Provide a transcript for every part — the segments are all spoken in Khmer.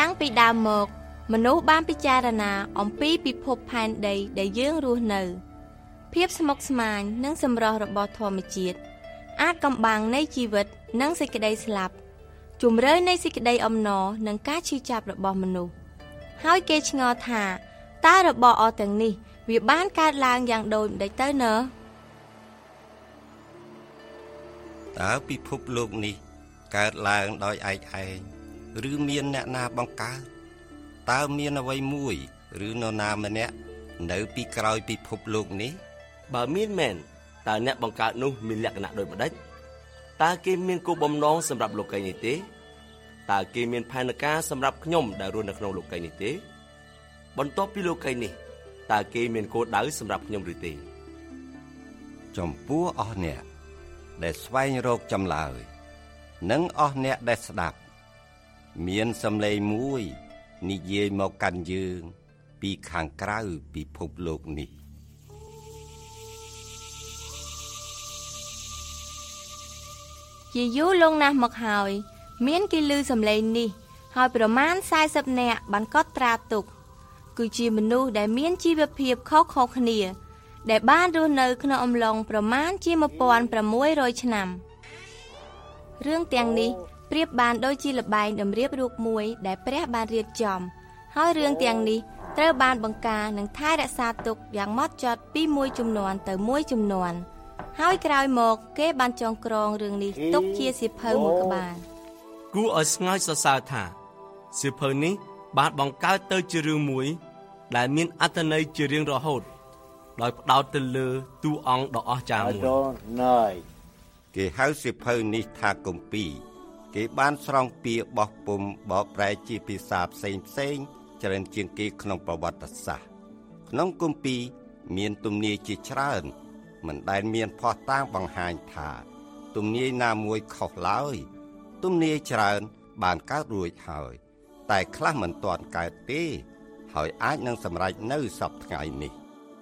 តាំងពីដើមមកមនុស្សបានពិចារណាអំពីពិភពផែនដីដែលយើងរស់នៅភាពស្មុគស្មាញនិងសម្រស់របស់ធម្មជាតិអាចកំបាំងនៃជីវិតនិងសេចក្តីស្លាប់ជម្រៅនៃសេចក្តីអំណរនិងការឈឺចាប់របស់មនុស្សហើយគេឆ្ងល់ថាតើរបស់អស់ទាំងនេះវាបានកើតឡើងយ៉ាងដូចម្តេចទៅណ៎តើពិភពលោកនេះកើតឡើងដោយឯកឯងឬមានអ្នកណាបង្កើតតើមានអ្វីមួយឬនរណាម្នាក់នៅពីក្រោយពិភពលោកនេះបើមានមែនតើអ្នកបង្កើតនោះមានលក្ខណៈដូចម្តេចតើគេមានគោលបំណងសម្រាប់លោកីនេះទេតើគេមានផែនការសម្រាប់ខ្ញុំដែលរស់នៅក្នុងលោកីនេះទេបន្ទាប់ពីលោកីនេះតើគេមានគោលដៅសម្រាប់ខ្ញុំឬទេចំពោះអស់អ្នកដែលស្វែងរកចម្លើយនិងអស់អ្នកដែលស្ដាប់មានសំឡេងមួយនិយាយមកកាន់យើងពីខាងក្រៅពិភពលោកនេះជាយូរលង់ណាស់មកហើយមានគេឮសំឡេងនេះហើយប្រមាណ40នាក់បានកត់ត្រាទុកគឺជាមនុស្សដែលមានជីវភាពខុសៗគ្នាដែលបានរស់នៅក្នុងអំឡុងប្រមាណជា1600ឆ្នាំរឿងទាំងនេះប្រៀបបានដូចជាល្បែងតម្រៀបរូបមួយដែលព្រះបានរៀបចំហើយរឿងទាំងនេះត្រូវបានបង្ការនិងថែរក្សាទុកយ៉ាងហ្មត់ចត់ពីមួយជំនាន់ទៅមួយជំនាន់ហើយក្រោយមកគេបានចងក្រងរឿងនេះទុកជាសៀវភៅមួយក្បាលគួរឲ្យស្ងើចសរសើរថាសៀវភៅនេះបានបង្កើតទៅជារឿងមួយដែលមានអត្ថន័យជារៀងរហូតដោយផ្ដោតទៅលើតួអង្គដ៏អស្ចារ្យមួយគេហៅសៀវភៅនេះថាគម្ពីរគេបានស្រង់ពាក្យបោះពុម្ពបកប្រែជាភាសាផ្សេងច្រើនជាងគេក្នុងប្រវត្តិសាស្ត្រក្នុងគម្ពីរមានទំនាយជាច្រើនមិនដែលមានភស្តុតាងបង្ហាញថាទំនាយណាមួយខុសឡើយទំនាយច្រើនបានកើតរួចហើយតែខ្លះមិនទាន់កើតទេហើយអាចនឹងសម្រេចនៅសប្តាហ៍នេះ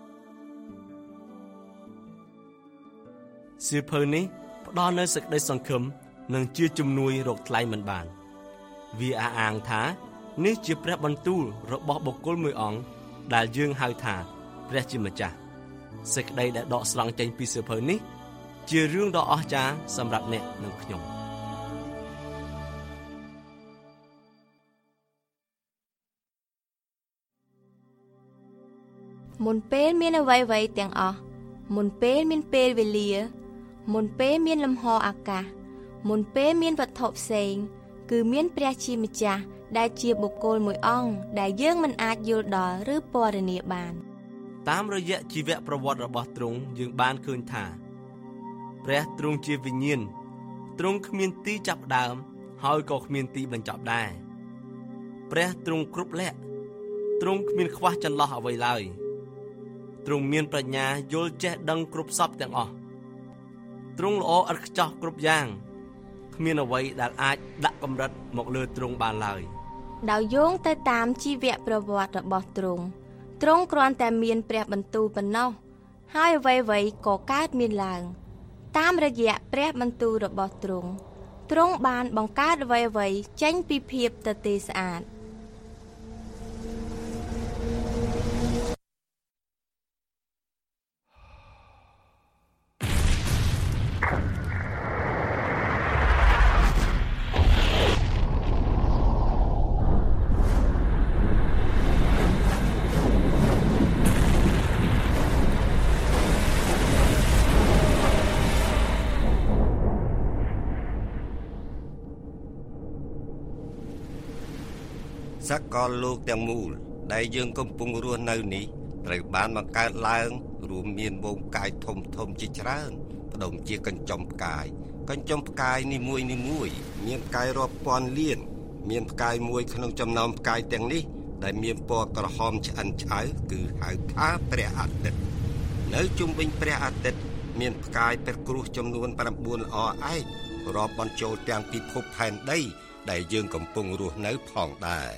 សៀវភៅនេះផ្ដល់នូវសេចក្តីសង្ឃឹមនិងជាជំនួយរកថ្លៃមិនបានវាអះអាងថានេះជាព្រះបន្ទូលរបស់បុគ្គលមួយអង្គដែលយើងហៅថាព្រះជាម្ចាស់សេចក្តីដែលដកស្រង់ចេញពីសៀវភៅនេះជារឿងដ៏អស្ចារ្យសម្រាប់អ្នកនិងខ្ញុំមុនពេលមានអ្វីៗទាំងអស់មុនពេលមានពេលវេលាមុនពេលមានលំហអាកាសមុនពេលមានវត្ថុផ្សេងគឺមានព្រះជាម្ចាស់ដែលជាបុគ្គលមួយអង្គដែលយើងមិនអាចយល់ដល់ឬពណ៌នាបានតាមរយៈជីវប្រវត្តិរបស់ទ្រង់យើងបានឃើញថាព្រះទ្រង់ជាវិញ្ញាណទ្រង់គ្មានទីចាប់ដើមហើយក៏គ្មានទីបញ្ចប់ដែរព្រះទ្រង់គ្រប់លក្ខទ្រង់គ្មានខ្វះចន្លោះអ្វីឡើយទ្រង់មានប្រាជ្ញាយល់ចេះដឹងគ្រប់សពទាំងអស់ទ្រង់ល្អឥតខ្ចោះគ្រប់យ៉ាងគ្មានអ្វីដែលអាចដាក់កម្រិតមកលើទ្រង់បានឡើយដោយយោងទៅតាមជីវប្រវត្តិរបស់ទ្រង់ទ្រង់គ្រាន់តែមានព្រះបន្ទូលប៉ុណ្ណោះហើយអ្វីៗក៏កើតមានឡើងតាមរយៈព្រះបន្ទូលរបស់ទ្រង់ទ្រង់បានបង្កើតអ្វីៗចេញពីភាពទទេស្អាតសកលលោកទាំងមូលដែលយើងកំពុងរស់នៅនេះត្រូវបានបង្កើតឡើងរួមមានវងកាយធំជាច្រើនផ្ដុំជាកញ្ចុំផ្កាយនីមួយមានផ្កាយរាប់ពាន់លានមានផ្កាយមួយក្នុងចំណោមផ្កាយទាំងនេះដែលមានពណ៌ក្រហមឆ្អិនឆ្អៅគឺហៅថាព្រះអាទិត្យនៅជុំវិញព្រះអាទិត្យមានផ្កាយព្រះគ្រួសចំនួន9ល្អឯករាប់បញ្ចូលទាំងពិភពផែនដីដែលយើងកំពុងរស់នៅផងដែរ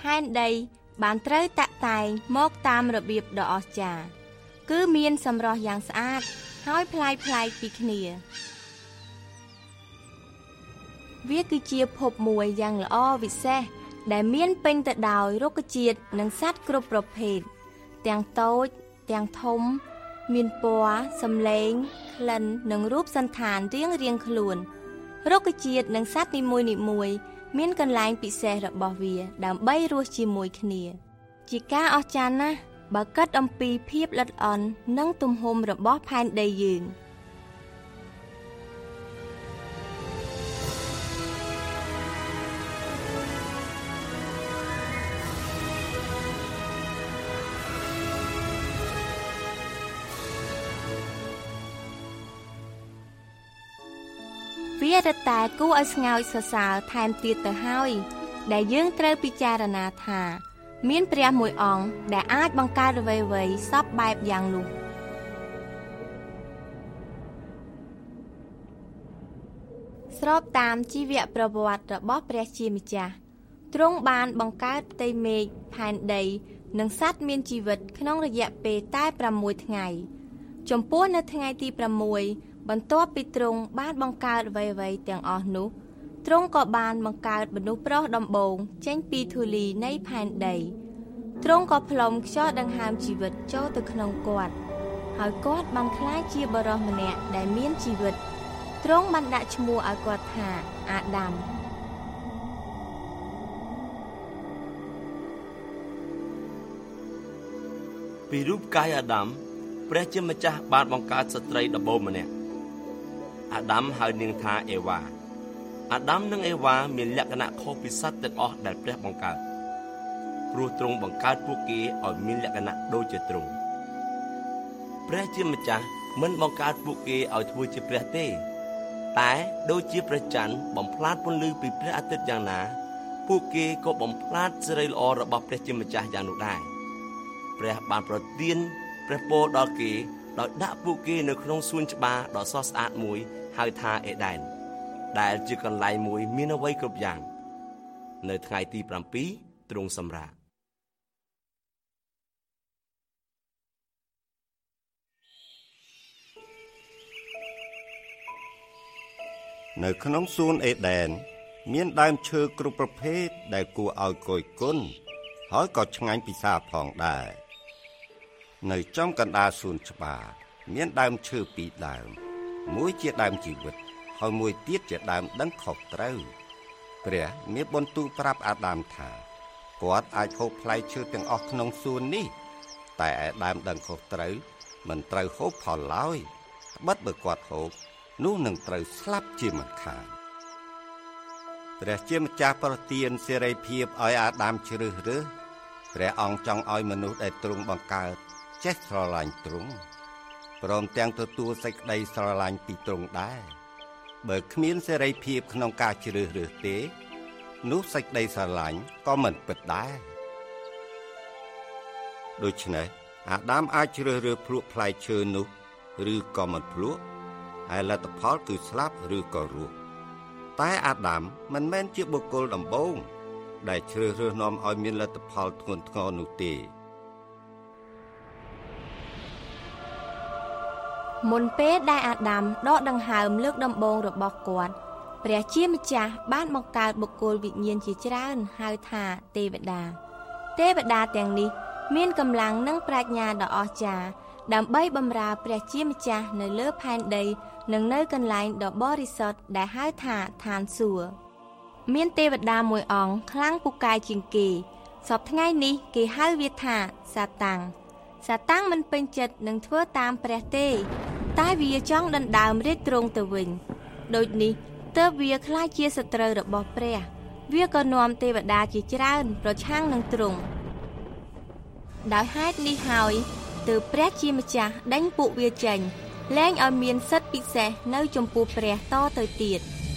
ផែនដីបានត្រូវតាក់តែងមកតាមរបៀបដ៏អស្ចារ្យគឺមានសម្រស់យ៉ាងស្អាតហើយប្លែកពីគ្នាវាគឺជាភពមួយយ៉ាងល្អវិសេសដែលមានពេញទៅដោយរុក្ខជាតិនិងសត្វគ្រប់ប្រភេទទាំងតូចទាំងធំមានពណ៌សំឡេងក្លិននិងរូបសន្តានរៀងខ្លួនរុក្ខជាតិនិងសត្វនីមួយៗមានកន្លែងពិសេសរបស់វាដើម្បីរស់ជាមួយគ្នាជាការអស្ចារ្យណាស់បើគិតអំពីភាពល្អិតល្អន់និងទំហំរបស់ផែនដីយើងវារត់តែគួរឲ្យស្ងើចសរសើរថែមទៀតទៅហើយដែលយើងត្រូវពិចារណាថាមានព្រះមួយអង្គដែលអាចបង្កើតអ្វីៗសពបែបយ៉ាងនោះស្របតាមជីវប្រវត្តិរបស់ព្រះជាម្ចាស់ទ្រង់បានបង្កើតផ្ទៃមេឃផែនដីនិងសត្វមានជីវិតក្នុងរយៈពេលតែ6ថ្ងៃចំពោះនៅថ្ងៃទី6បន្ទាប់ពីទ្រង់បានបង្កើតអ្វីៗទាំងអស់នោះទ្រង់ក៏បានបង្កើតមនុស្សប្រុសដំបូងចេញពីធូលីនៃផែនដីទ្រង់ក៏ផ្លុំខ្យល់ដង្ហើមជីវិតចូលទៅក្នុងគាត់ហើយគាត់បានក្លាយជាបុរសម្នាក់ដែលមានជីវិតទ្រង់បានដាក់ឈ្មោះឲ្យគាត់ថាអាដាមពីរូបកាយអាដាមព្រះជាម្ចាស់បានបង្កើតស្ត្រីដំបូងម្នាក់អាដាមហៅនាងថាអេវ៉ាអាដាមនិងអេវ៉ាមានលក្ខណៈខុសពីសត្វទាំងអស់ដែលព្រះបង្កើតព្រោះទ្រង់បង្កើតពួកគេឲ្យមានលក្ខណៈដូចជាទ្រង់ព្រះជាម្ចាស់មិនបង្កើតពួកគេឲ្យធ្វើជាព្រះទេតែដូចជាព្រះច័ន្ទបំផ្លាតពន្លឺពីព្រះអាទិត្យយ៉ាងណាពួកគេក៏បំផ្លាតសេរីល្អរបស់ព្រះជាម្ចាស់យ៉ាងនោះដែរព្រះបានប្រទានព្រះពរដល់គេដោយដាក់ពួកគេនៅក្នុងសួនច្បារដ៏ស្រស់ស្អាតមួយហៅថាអេដែនដែលជាកន្លែងមួយមានអ្វីគ្រប់យ៉ាងនៅថ្ងៃទី7ទ្រង់សម្រាកនៅក្នុងសួនអេដែនមានដើមឈើគ្រប់ប្រភេទដែលគួរឲ្យគយគន់ហើយក៏ឆ្ងាញ់ពិសាផងដែរនៅចំកណ្ដាលសួនច្បារមានដើមឈើពីរដើមមួយជាដើមជីវិតហើយមួយទៀតជាដើមដឹងខុសត្រូវព្រះមានបន្ទូលប្រាប់អាដាមថាគាត់អាចហូបផ្លែឈើទាំងអស់ក្នុងសួននេះតែឯដើមដឹងខុសត្រូវមិនត្រូវហូបផលឡើយត្បិតបើគាត់ហូបនោះនឹងត្រូវស្លាប់ជាមិនខានព្រះជាម្ចាស់ប្រទានសេរីភាពឲ្យអាដាមជ្រើសរើសព្រះអង្គចង់ឲ្យមនុស្សដែលទ្រង់បង្កើតចេះស្រឡាញ់ទ្រង់ព្រមទាំងទទួលសេចក្តីស្រឡាញ់ពីទ្រង់ដែរបើគ្មានសេរីភាពក្នុងការជ្រើសរើសទេនោះសេចក្តីស្រឡាញ់ក៏មិនពិតដែរដូច្នេះអាដាមអាចជ្រើសរើសភ្លក្សផ្លែឈើនោះឬក៏មិនភ្លក្សហើយលទ្ធផលគឺស្លាប់ឬក៏រស់តែអាដាមមិនមែនជាបុគ្គលដំបូងដែលជ្រើសរើសនាំឲ្យមានលទ្ធផលធ្ងន់ធ្ងរនោះទេមុនពេលដែលអាដាមដកដង្ហើមលើកដំបូងរបស់គាត់ព្រះជាម្ចាស់បានបង្កើតបុគ្គលវិញ្ញាណជាច្រើនហៅថាទេវតាទាំងនេះមានកម្លាំងនិងប្រាជ្ញាដ៏អស្ចារ្យដើម្បីបម្រើព្រះជាម្ចាស់នៅលើផែនដីនិងនៅកន្លែងដ៏បរិសុទ្ធដែលហៅថាឋានសួគ៌មានទេវតាមួយអង្គខ្លាំងពូកែជាងគេសពថ្ងៃនេះគេហៅវាថាសាតាំងមិនពេញចិត្តនឹងធ្វើតាមព្រះទេតែវាចង់ដណ្ដើមរាជទ្រង់ទៅវិញដូចនេះទើបវាក្លាយជាសត្រូវរបស់ព្រះវាក៏នាំទេវតាជាច្រើនប្រឆាំងនឹងទ្រង់ដោយហេតុនេះហើយទើបព្រះជាម្ចាស់ដេញពួកវាចេញលែងឲ្យមានសិទ្ធិពិសេសនៅចំពោះព្រះតទៅទៀត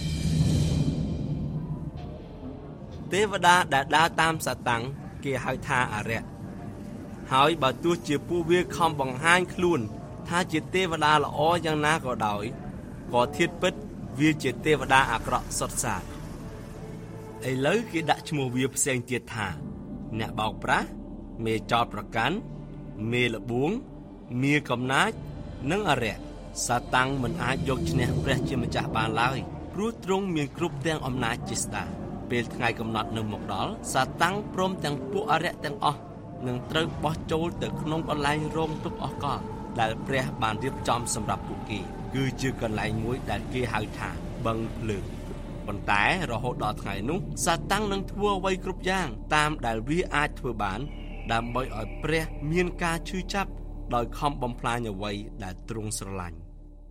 ទេវតាដែលដើរតាមសាតាំងគេហៅថាអារក្សហើយបើទោះជាពួកវាខំបង្ហាញខ្លួនថាជាទេវតាល្អយ៉ាងណាក៏ដោយក៏ធៀបពិតវាជាទេវតាអាក្រក់សុទ្ធសាធឥឡូវគេដាក់ឈ្មោះវាផ្សេងទៀតថាអ្នកបោកប្រាស់មេចោតប្រកាន់មេលបួងមេកំណាចនិងអរិយសាតាំងមិនអាចយកឈ្នះព្រះជាម្ចាស់បានឡើយព្រោះទ្រង់មានគ្រប់ទាំងអំណាចជាស្ដេចពេលថ្ងៃកំណត់នៅមកដល់សាតាំងព្រមទាំងពួកអរិយទាំងអស់នឹងត្រូវបោះចូលទៅក្នុងកន្លែងរងទុក្ខអស់កលដែលព្រះបានរៀបចំសម្រាប់ពួកគេគឺជាកន្លែងមួយដែលគេហៅថាបឹងភ្លើងប៉ុន្តែរហូតដល់ថ្ងៃនោះសាតាំងនឹងធ្វើអ្វីគ្រប់យ៉ាងតាមដែលវាអាចធ្វើបានដើម្បីឲ្យព្រះមានការឈឺចាប់ដោយខំបំផ្លាញអ្វីដែលទ្រង់ស្រឡាញ់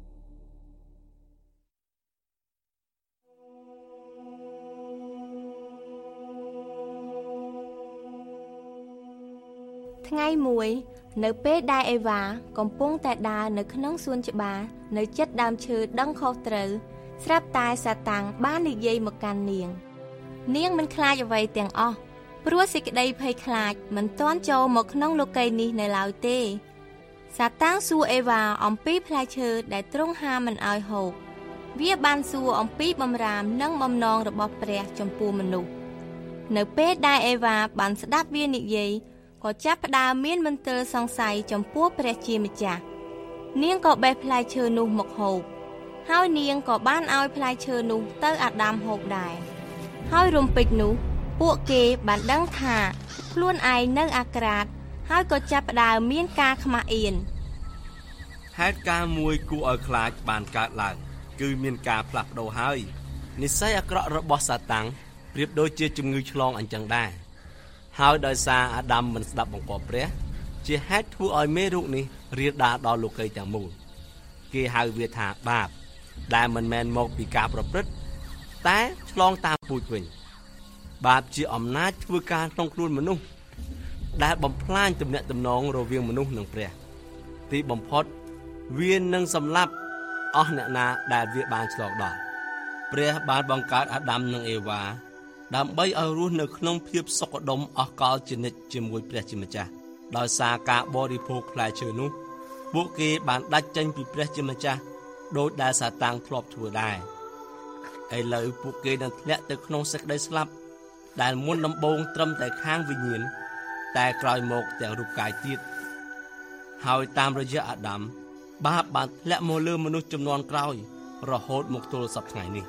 ថ្ងៃមួយនៅពេលដែលអេវ៉ាកំពុងតែដើរនៅក្នុងសួនច្បារនៅជិតដើមឈើដឹងខុសត្រូវស្រាប់តែសាតាំងបាននិយាយមកកាន់នាងមិនខ្លាចអ្វីទាំងអស់ព្រោះសេចក្តីភ័យខ្លាចមិនទាន់ចូលមកក្នុងលោកីយ៍នេះនៅឡើយទេសាតាំងសួរអេវ៉ាអំពីផ្លែឈើដែលទ្រង់ហាមមិនឲ្យហូបវាបានសួរអំពីបំរាមនិងបំណងរបស់ព្រះចំពោះមនុស្សនៅពេលដែលអេវ៉ាបានស្ដាប់វានិយាយក៏ចាប់ផ្ដើមមានមន្ទិលសង្ស័យចំពោះព្រះជាម្ចាស់នាងក៏បេះផ្លែឈើនោះមកហូបហើយនាងក៏បានឲ្យផ្លែឈើនោះទៅអាដាមហូបដែរហើយរំពេចនោះពួកគេបានដឹងថាខ្លួនឯងនៅអាក្រាតហើយក៏ចាប់ផ្ដើមមានការខ្មាស់អៀនហេតុការណ៍មួយគួរឲ្យខ្លាចបានកើតឡើងគឺមានការផ្លាស់ប្ដូរហើយនិស្ស័យអាក្រក់របស់សាតាំងប្រៀបដូចជាជំងឺឆ្លងអញ្ចឹងដែរហើយដោយសារអាដាមមិនស្ដាប់បង្គាប់ព្រះជាហេតុធ្វើឲ្យមេរោគនេះរាលដាលដល់លោកីយ៍ទាំងមូលគេហៅវាថាបាបដែលមិនមែនមកពីការប្រព្រឹត្តតែឆ្លងតាមពូជវិញបាបជាអំណាចធ្វើការក្នុងខ្លួនមនុស្សដែលបំផ្លាញទំនាក់ទំនងរវាងមនុស្សនិងព្រះទីបំផុតវានឹងសម្លាប់អស់អ្នកណាដែលវាបានឆ្លងដល់ព្រះបានបង្កើតអាដាមនិងអេវ៉ាដើម្បីឲ្យរស់នៅក្នុងភាពសុខដុមអស់កលជានិច្ចជាមួយព្រះជាម្ចាស់ដោយសារការបរិភោគផ្លែឈើនោះពួកគេបានដាច់ចេញពីព្រះជាម្ចាស់ដោយដែលសាតាំងធ្លាប់ធ្វើដែរឥឡូវពួកគេនឹងធ្លាក់ទៅក្នុងសេចក្តីស្លាប់ដែលមុនដំបូងត្រឹមតែខាងវិញ្ញាណតែក្រោយមកទាំងរូបកាយទៀតហើយតាមរយៈអាដាមបាបបានធ្លាក់មកលើមនុស្សជំនាន់ក្រោយរហូតមកទល់សព្វថ្ងៃនេះ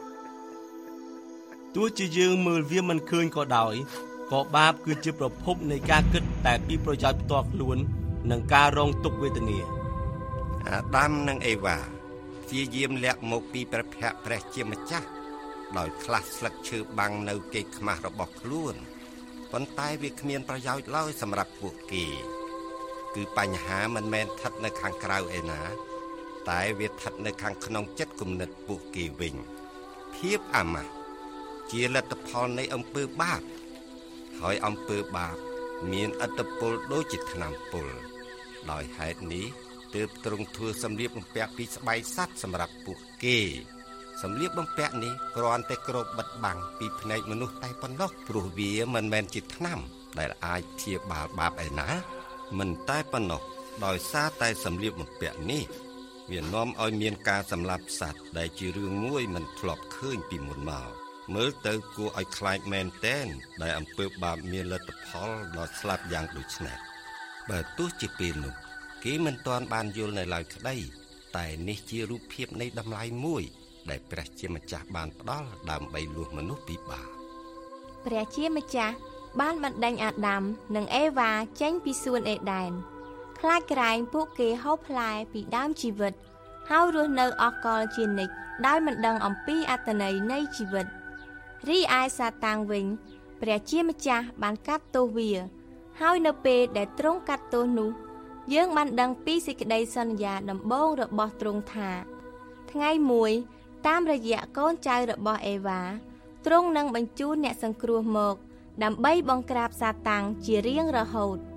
ទោះជាយើងមើលវាមិនឃើញក៏ដោយក៏បាបគឺជាប្រភពនៃការគិតតែពីប្រយោជន៍ផ្ទាល់ខ្លួននិងការរងទុក្ខវេទនាអាដាមនិងអេវ៉ាព្យាយាមលាក់មកពីព្រះភ័ក្ត្រព្រះជាម្ចាស់ដោយខ្លះស្លឹកឈើបាំងនៅគេខ្មាស់របស់ខ្លួនប៉ុន្តែវាគ្មានប្រយោជន៍ឡើយសម្រាប់ពួកគេគឺបញ្ហាមិនមែនស្ថិតនៅខាងក្រៅឯណាតែវាស្ថិតនៅខាងក្នុងចិត្តគំនិតពួកគេវិញភាពអាម៉ាស់ជាលទ្ធផលនៃអំពើបាបហើយអំពើបាបមានឥទ្ធិពលដូចជាថ្នាំពុលដោយហេតុនេះទើបទ្រង់ធ្វើសម្លៀកបំពាក់ពីស្បែកសត្វសម្រាប់ពួកគេសម្លៀកបំពាក់នេះគ្រាន់តែគ្របបិទបាំងពីភ្នែកមនុស្សតែប៉ុណ្ណោះព្រោះវាមិនមែនជាថ្នាំដែលអាចព្យាបាលបាបឯណាមិនតែប៉ុណ្ណោះដោយសារតែសម្លៀកបំពាក់នេះវានាំឲ្យមានការសម្លាប់សត្វដែលជារឿងមួយមិនធ្លាប់ឃើញពីមុនមកមើលទៅគួរឲ្យខ្លាចមែនទែនដែលអំពើបាបមានលទ្ធផលដល់ស្លាប់យ៉ាងដូចនេះបើទោះជាពេលនោះគេមិនទាន់បានយល់នៅឡើយក្តីតែនេះជារូបភាពនៃតម្លៃមួយដែលព្រះជាម្ចាស់បានផ្ដល់ដើម្បីលួសមនុស្សពីបាបព្រះជាម្ចាស់បានបណ្ដេញអាដាមនិងអេវ៉ាចេញពីសួនអេដែនខ្លាចក្រែងពួកគេហូបផ្លែពីដើមជីវិតហើយរស់នៅអស់កលជានិច្ចដោយមិនដឹងអំពីអត្ថន័យនៃជីវិតរីឯសាតាំងវិញព្រះជាម្ចាស់បានកាត់ទោសវាហើយនៅពេលដែលទ្រង់កាត់ទោសនោះយើងបានដឹងពីសេចក្តីសន្យាដំបូងរបស់ទ្រង់ថាថ្ងៃមួយតាមរយៈកូនចៅរបស់អេវ៉ាទ្រង់នឹងបញ្ជូនអ្នកសង្គ្រោះមកដើម្បីបង្ក្រាបសាតាំងជារៀងរហូត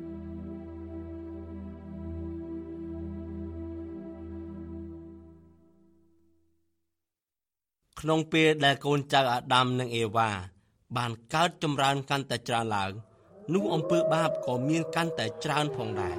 ក្នុងពេលដែលកូនចៅអាដាមនិងអេវ៉ាបានកើតចម្រើនកាន់តែច្រើនឡើងនោះអំពើបាបក៏មានកាន់តែច្រើនផងដែរ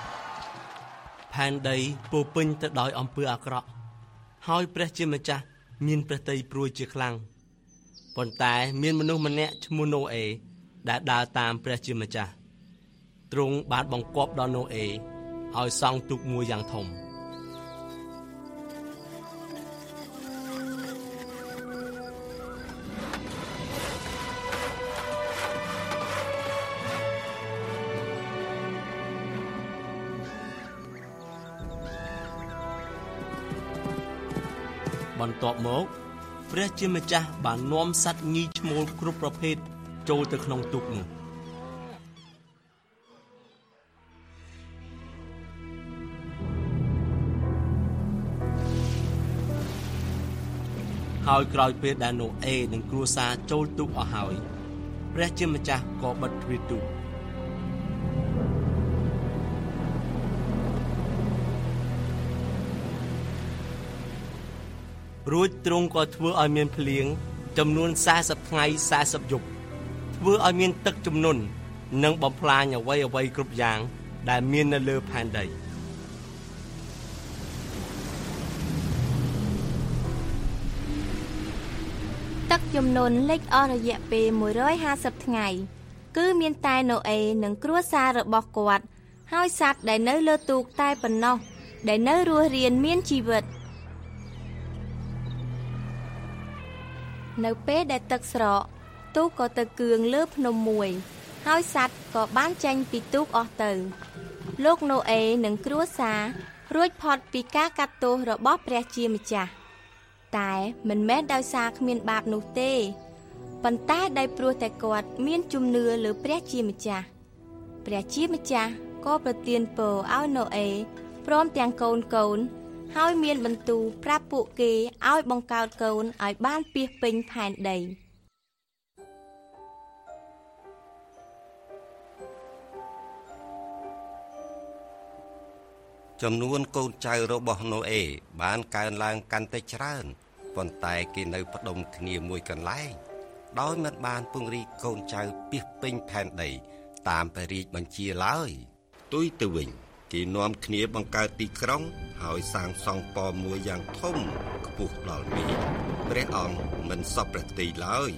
ផែនដីពោពេញទៅដោយអំពើអាក្រក់ហើយព្រះជាម្ចាស់មានព្រះតីព្រួយជាខ្លាំងប៉ុន្តែមានមនុស្សម្នាក់ឈ្មោះណូអេដែលដើរតាមព្រះជាម្ចាស់ទ្រង់បានបង្គាប់ដល់ណូអេឲ្យសង់ទូកមួយយ៉ាងធំបន្ទាប់មកព្រះជាម្ចាស់បាននាំសត្វញីឈ្មោលគ្រប់ប្រភេទចូលទៅក្នុងទូកនោះហើយក្រោយពេលដែលណូអេនិងគ្រួសារចូលទូកអស់ហើយព្រះជាម្ចាស់ក៏បិទទ្វារទូករួចទ្រង់ក៏ធ្វើឲ្យមានភ្លៀងចំនួន40ថ្ងៃ40យប់ធ្វើឲ្យមានទឹកជំនន់និងបំផ្លាញអ្វីៗគ្រប់យ៉ាងដែលមាននៅលើផែនដីទឹកជំនន់លិចអស់រយៈពេល150ថ្ងៃគឺមានតែណូអេនិងគ្រួសាររបស់គាត់ហើយសត្វដែលនៅលើទូកតែប៉ុណ្ណោះដែលនៅរស់រានមានជីវិតនៅពេលដែលទឹកស្រកទូកក៏ទៅគឿងលើភ្នំមួយហើយសត្វក៏បានចេញពីទូកអស់ទៅលោកណូអេនិងគ្រួសាររួចផុតពីការកាត់ទោសរបស់ព្រះជាម្ចាស់តែមិនមែនដោយសារគ្មានបាបនោះទេប៉ុន្តែដោយព្រោះតែគាត់មានជំនឿលើព្រះជាម្ចាស់ព្រះជាម្ចាស់ក៏ប្រទានពរឲ្យណូអេព្រមទាំងកូនហើយមានបន្ទូលប្រាប់ពួកគេឲ្យបង្កើតកូនឲ្យបានពាសពេញផែនដីចំនួនកូនចៅរបស់ណូអេបានកើនឡើងកាន់តែច្រើនប៉ុន្តែគេនៅផ្ដុំគ្នាមួយកន្លែងដោយមិនបានពង្រីកកូនចៅពាសពេញផែនដីតាមព្រះរាជបញ្ជាឡើយទុយទៅវិញគេនាំគ្នាបង្កើតទីក្រុងហើយសាងសង់ប៉មមួយយ៉ាងធំខ្ពស់ដល់មេឃព្រះអង្គមិនសពព្រះទីឡើយ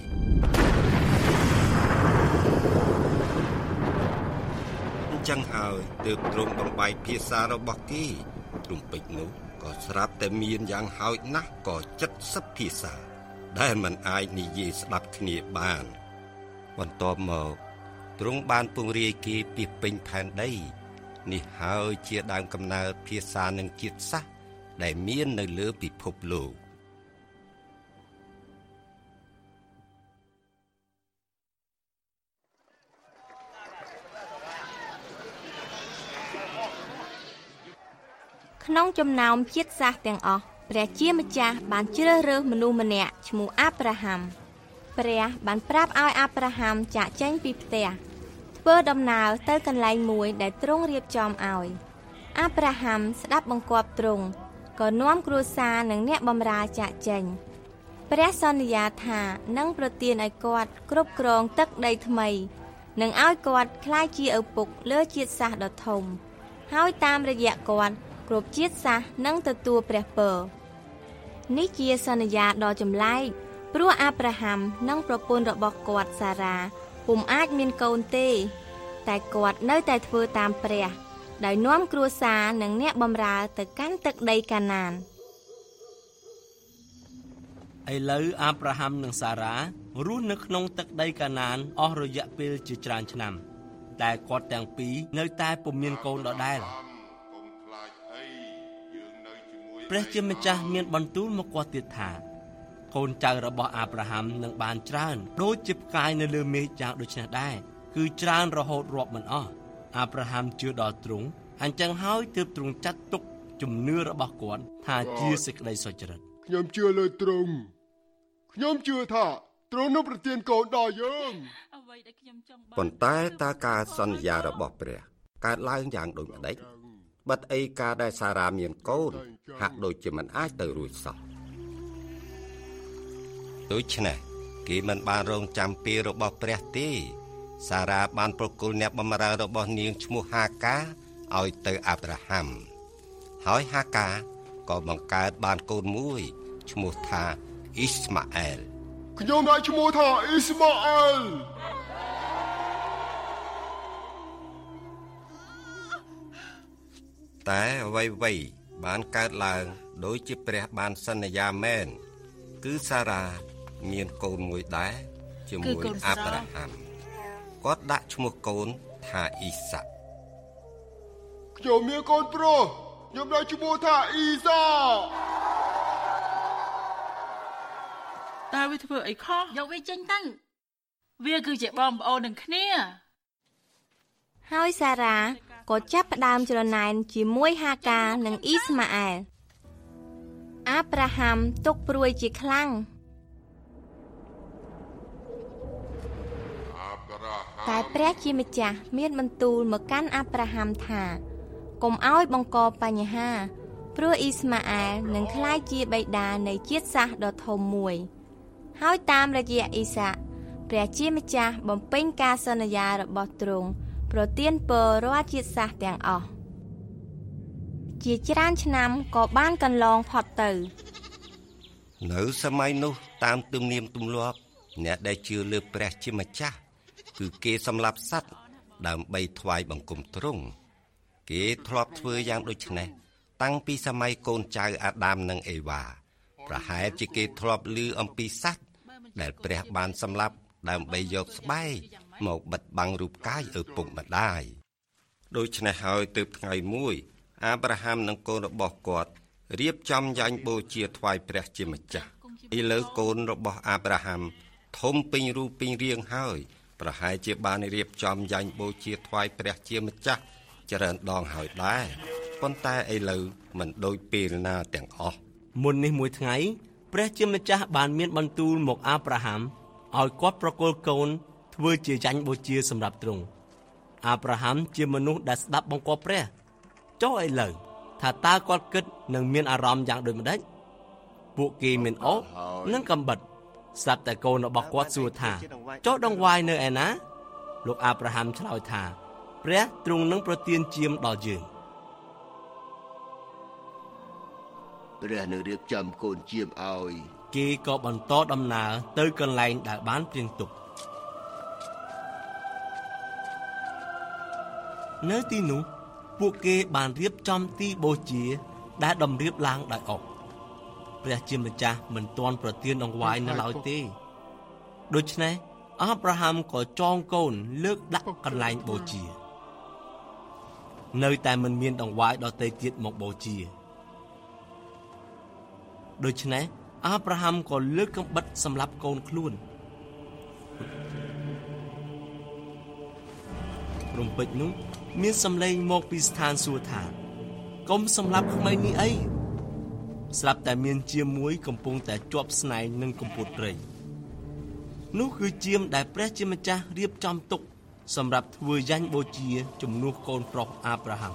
អញ្ចឹងហើយទើបទ្រង់បំបែកភាសារបស់គេទ្រង់ពេជ្រនោះក៏ស្រាប់តែមានយ៉ាងហោចណាស់ក៏70ភាសាដែលមិនអាចនិយាយស្ដាប់គ្នាបានបន្ទាប់មកទ្រង់បានពង្រាយគេពាសពេញផែនដីនេះហើយជាដើមកំណើតភាសានិងជាតិសាសន៍ដែលមាននៅលើពិភពលោកក្នុងចំណោមជាតិសាសន៍ទាំងអស់ព្រះជាម្ចាស់បានជ្រើសរើសមនុស្សម្នាក់ឈ្មោះអាប់រ៉ាហាំព្រះបានប្រាប់ឲ្យអាប់រ៉ាហាំចាកចេញពីផ្ទះធ្វើដំណើរទៅកន្លែងមួយដែលទ្រង់រៀបចំឲ្យអាប់រ៉ាហាំស្ដាប់បង្គាប់ទ្រង់ក៏នាំគ្រួសារនិងអ្នកបម្រើចាកចេញព្រះសន្យាថានឹងប្រទានឲ្យគាត់គ្រប់គ្រងទឹកដីថ្មីនិងឲ្យគាត់ក្លាយជាឪពុកលើជាតិសាសន៍ដ៏ធំហើយតាមរយៈគាត់គ្រប់ជាតិសាសន៍នឹងទទួលព្រះពរនេះជាសន្យាដ៏ចម្លែកព្រោះអាប់រ៉ាហាំនិងប្រពន្ធរបស់គាត់សារ៉ាពុំអាចមានកូនទេតែគាត់នៅតែធ្វើតាមព្រះដោយនាំគ្រួសារនិងអ្នកបម្រើទៅកាន់ទឹកដីកាណានឥឡូវអាប់រ៉ាហាំនិងសារ៉ារស់នៅក្នុងទឹកដីកាណានអស់រយៈពេលជាច្រើនឆ្នាំតែគាត់ទាំងពីរនៅតែពុំមានកូនដដែលព្រះជាម្ចាស់មានបន្ទូលមកគាត់ទៀតថាកូនចៅរបស់អាប់រ៉ាហាំនឹងបានច្រើនដូចជាផ្កាយនៅលើមេឃយ៉ាងដូចនេះដែរគឺច្រើនរហូតរាប់មិនអស់អាប់រ៉ាហាំជឿដល់ទ្រង់អញ្ចឹងហើយទើបទ្រង់ចាត់ទុកជំនឿរបស់គាត់ថាជាសេចក្តីសុចរិតខ្ញុំជឿលើទ្រង់ខ្ញុំជឿថាទ្រង់នឹងប្រទានកូនដល់យើងប៉ុន្តែតើការសន្យារបស់ព្រះកើតឡើងយ៉ាងដូចម្តេចបាត់អីការដែលសារ៉ាមានកូនហាក់ដូចជាមិនអាចទៅរួចសោះដូច្នេះគេមិនបានរងចាំពេលរបស់ព្រះទេសារ៉ាបានប្រគល់អ្នកបម្រើរបស់នាងឈ្មោះហាកាឲ្យទៅអាប់រ៉ាហាំហើយហាកាក៏បង្កើតបានកូនមួយឈ្មោះថាអ៊ីស្ម៉ាអែលខ្ញុំដាក់ឈ្មោះថាអ៊ីស្ម៉ាអែលតែអ្វីៗបានកើតឡើងដោយជាព្រះបានសន្យាមែនគឺសារ៉ាមានកូនមួយដែរជាមួយអាប់រ៉ាហាំគាត់ដាក់ឈ្មោះកូនថាអ៊ីសាក់ខ្ញុំមានកូនប្រុសខ្ញុំដាក់ឈ្មោះថាអ៊ីសាតើវាធ្វើអីខុសយកវាចេញទៅវាគឺជាបងប្អូននឹងគ្នាហើយសារ៉ាក៏ចាប់ផ្ដើមច្រណែនជាមួយហាកានិងអ៊ីស្ម៉ាអែលអាប់រ៉ាហាំទុកព្រួយជាខ្លាំងតែព្រះជាម្ចាស់មានបន្ទូលមកកាន់អាប់រ៉ាហាំថាកុំឲ្យបង្កបញ្ហាព្រោះអ៊ីស្ម៉ាអែលនឹងក្លាយជាបិតានៃជាតិសាសន៍ដ៏ធំមួយហើយតាមរយៈអ៊ីសាក់ព្រះជាម្ចាស់បំពេញការសន្យារបស់ទ្រង់ប្រទានពររាល់ជាតិសាសន៍ទាំងអស់ជាច្រើនឆ្នាំក៏បានកន្លងផុតទៅនៅសម័យនោះតាមទំនៀមទម្លាប់អ្នកដែលជឿលើព្រះជាម្ចាស់គឺគេសម្លាប់សត្វដើម្បីថ្វាយបង្គំទ្រង់គេធ្លាប់ធ្វើយ៉ាងដូចនេះតាំងពីសម័យកូនចៅអាដាមនិងអេវ៉ាប្រហែលជាគេធ្លាប់ឮអំពីសត្វដែលព្រះបានសម្លាប់ដើម្បីយកស្បែកមកបិទបាំងរូបកាយឪពុកម្ដាយដូច្នេះហើយទើបថ្ងៃមួយអាប់រ៉ាហាំនិងកូនរបស់គាត់រៀបចំយ៉ាញ់បូជាថ្វាយព្រះជាម្ចាស់ឥឡូវកូនរបស់អាប់រ៉ាហាំធំពេញរូបពេញរាងហើយប្រហែលជាបានរៀបចំយ៉ាញ់បូជាថ្វាយព្រះជាម្ចាស់ច្រើនដងហើយដែរប៉ុន្តែឥឡូវមិនដូចពេលណាទាំងអស់មុននេះមួយថ្ងៃព្រះជាម្ចាស់បានមានបន្ទូលមកអាប់រ៉ាហាំឲ្យគាត់ប្រគល់កូនធ្វើជាយ៉ាញ់បូជាសម្រាប់ទ្រង់អាប់រ៉ាហាំជាមនុស្សដែលស្ដាប់បង្គាប់ព្រះចុះឥឡូវថាតើគាត់គិតនឹងមានអារម្មណ៍យ៉ាងដូចម្ដេចពួកគេមានអុកនិងកំបិតស្រាប់តែកូនរបស់គាត់សួរថាចុះដង្វាយនៅឯណាលោកអាប់រ៉ាហាំឆ្លើយថាព្រះទ្រង់នឹងប្រទានជាមដល់យើងព្រះនឹងរៀបចំកូនជាមឲ្យគេក៏បន្តដំណើរទៅកន្លែងដែលបានព្រៀងទុកនៅទីនោះពួកគេបានរៀបចំទីបូជាដែលតម្រៀបឡើងដោយអុកព្រះជាម្ចាស់មិនទាន់ប្រទានដង្វាយនៅឡើយទេដូច្នេះអាប់រ៉ាហាំក៏ចងកូនលើកដាក់កន្លែងបូជានៅតែមិនមានដង្វាយដទៃទៀតមកបូជាដូច្នេះអាប់រ៉ាហាំក៏លើកកំបិតសម្រាប់កូនខ្លួនរំពេចនោះមានសម្លេងមកពីស្ថានសួគ៌ថាកុំសម្លាប់ក្មេងនេះអីស្រាប់តែមានជាមមួយកំពុងតែជាប់ស្នែងនឹងកំពូតព្រៃនោះគឺជាមដែលព្រះជាម្ចាស់រៀបចំទុកសម្រាប់ធ្វើយ៉ាញ់បូជាជំនួសកូនប្រុសអាប់រ៉ាហាំ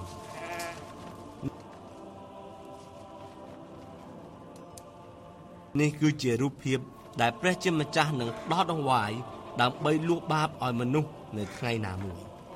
នេះគឺជារូបភាពដែលព្រះជាម្ចាស់នឹងដោះដង្វាយដើម្បីលួសបាបឲ្យមនុស្សនៅថ្ងៃណាមួយ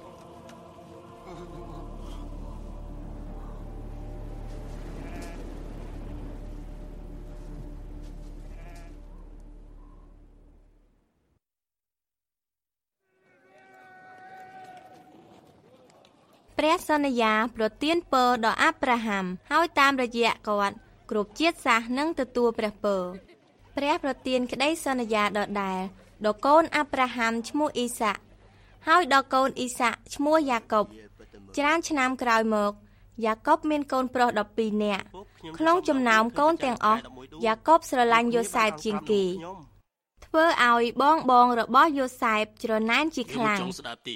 ព្រះសន្យាប្រទានពរដល់អាប់រ៉ាហាំហើយតាមរយៈគាត់គ្រប់ជាតិសាសន៍នឹងទទួលព្រះពរព្រះប្រទានក្តីសន្យាដដែលដល់កូនអាប់រ៉ាហាំឈ្មោះអ៊ីសាក់ហើយដល់កូនអ៊ីសាក់ឈ្មោះយ៉ាកុបច្រើនឆ្នាំក្រោយមកយ៉ាកុបមានកូនប្រុស12នាក់ក្នុងចំណោមកូនទាំងអស់យ៉ាកុបស្រឡាញ់យូសែបជាងគេធ្វើឲ្យបងរបស់យូសែបច្រណែនជាខ្លាំង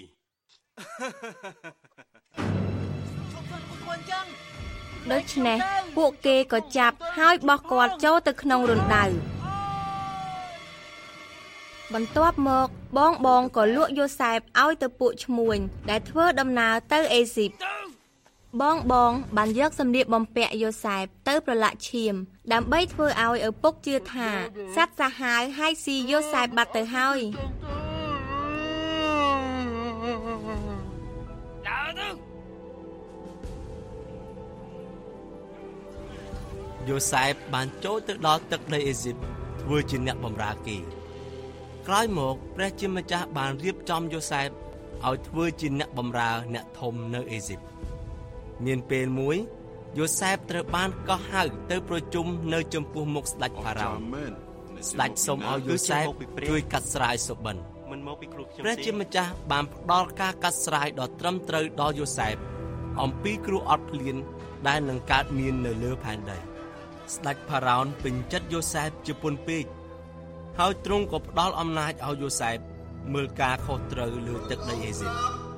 ដូច្នេះពួកគេក៏ចាប់ហើយបោះគាត់ចូលទៅក្នុងរណ្ដៅបន្ទាប់មកបងក៏លក់យូសែបឲ្យទៅពួកឈ្មួញដែលធ្វើដំណើរទៅអេស៊ីបបងបានយកសម្លៀកបំពាក់យូសែបទៅប្រឡាក់ឈាមដើម្បីធ្វើឲ្យឪពុកជឿថាសត្វសាហាវហើយស៊ីយូសែបបាត់ទៅហើយយូសែបបានចូលទៅដល់ទឹកដីអេស៊ីបធ្វើធ្វើជាអ្នកបម្រើគេក្រោយមកព្រះជាម្ចាស់បានរៀបចំយូសែបឲ្យធ្វើជាអ្នកបម្រើអ្នកធំនៅអេស៊ីបមានពេលមួយយូសែបត្រូវបានកោះហៅទៅប្រជុំនៅចំពោះមុខស្ដេចផារ៉ោនស្ដេចសូមឲ្យយូសែបជួយកាត់ស្រាយសុបិនព្រះជាម្ចាស់បានផ្ដល់ការកាត់ស្រាយដ៏ត្រឹមត្រូវដល់យូសែបអំពីគ្រោះអត់ឃ្លានដែលនឹងកើតមាននៅលើផែនដីស្ដេចផារ៉ោនពេញចិត្តយូសែបជាពន់ពេកហើយទ្រង់ក៏ផ្ដល់អំណាចឲ្យយូសែបមើលការខុសត្រូវលើទឹកដីអេស៊ីប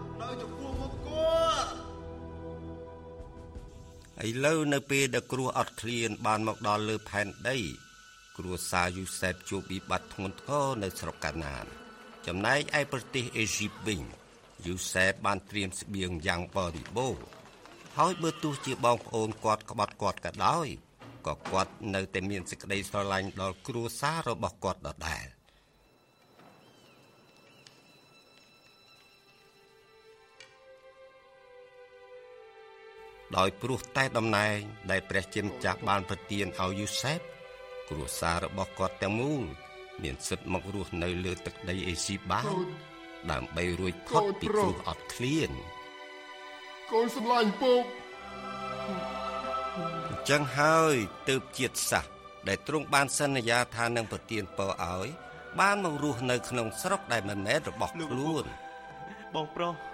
ឥឡូវនៅពេលដែលគ្រោះអត់ឃ្លានបានមកដល់លើផែនដីគ្រួសារយូសែបជួបវិបត្តិធ្ងន់ធ្ងរនៅស្រុកកាណានចំណែកឯប្រទេសអេស៊ីបវិញយូសែបបានត្រៀមស្បៀងយ៉ាងបរិបូរណ៍ហើយបើទោះជាបងប្អូនគាត់ក្បត់គាត់ក៏ដោយក៏គាត់នៅតែមានសេចក្តីស្រឡាញ់ដល់គ្រួសាររបស់គាត់ដដែលដោយព្រោះតែតំណែងដែលព្រះជាម្ចាស់បានប្រទានឲ្យយូសែបគ្រួសាររបស់គាត់ទាំងមូលមានសិទ្ធិមករស់នៅលើទឹកដីអេស៊ីបបានដើម្បីរួចផុតពីគ្រោះអត់ឃ្លានកូនសម្លាញ់ពុកអញ្ចឹងហើយទើបជាតិសាសន៍ដែលទ្រង់បានសន្យាថានឹងប្រទានពរឲ្យបានមករស់នៅក្នុងស្រុកដែលមិនមែនរបស់ខ្លួនបងប្រុស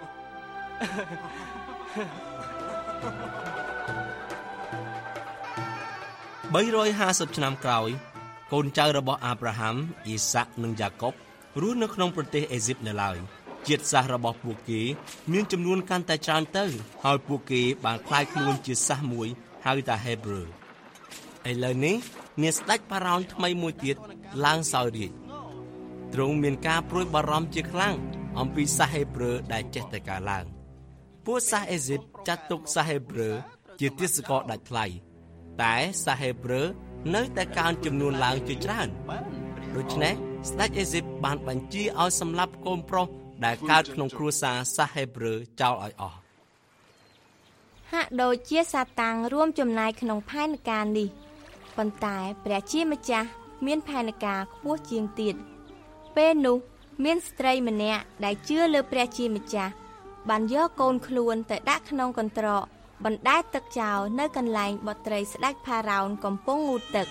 350ឆ្នាំក្រោយកូនចៅរបស់អាប់រ៉ាហាំអ៊ីសាក់និងយ៉ាកុបរស់នៅក្នុងប្រទេសអេស៊ីបនៅឡើយជាតិសាសន៍របស់ពួកគេមានចំនួនកាន់តែច្រើនទៅហើយពួកគេបានក្លាយខ្លួនជាសាសន៍មួយហៅថា Hebrew ឥឡូវនេះមានស្ដេចផារ៉ោនថ្មីមួយទៀតឡើងសោយរាជ្យទ្រង់មានការព្រួយបារម្ភជាខ្លាំងអំពីសាស Hebrew ដែលចេះតែកើនឡើងពួកសាសអេស៊ីបចាត់ទុកសាស Hebrew ជាទាសករដាច់ថ្លៃតែសាស Hebrew នៅតែកើនចំនួនឡើងជាច្រើនដូច្នេះស្ដេចអេស៊ីបបានបញ្ជាឲ្យសម្លាប់កូនប្រុសដែលកើតក្នុងគ្រួសារសាស Hebrew ចោលឲ្យអស់ហាក់ដូចជាសាតាំងរួមចំណែកក្នុងផែនការនេះប៉ុន្តែព្រះជាម្ចាស់មានផែនការខ្ពស់ជាងទៀតពេលនោះមានស្ត្រីម្នាក់ដែលជឿលើព្រះជាម្ចាស់បានយកកូនខ្លួនទៅដាក់ក្នុងកន្ត្រកបណ្ដែតទឹកចោលនៅកន្លែងបុត្រីស្ដេចផារ៉ោនកំពុងងូតទឹក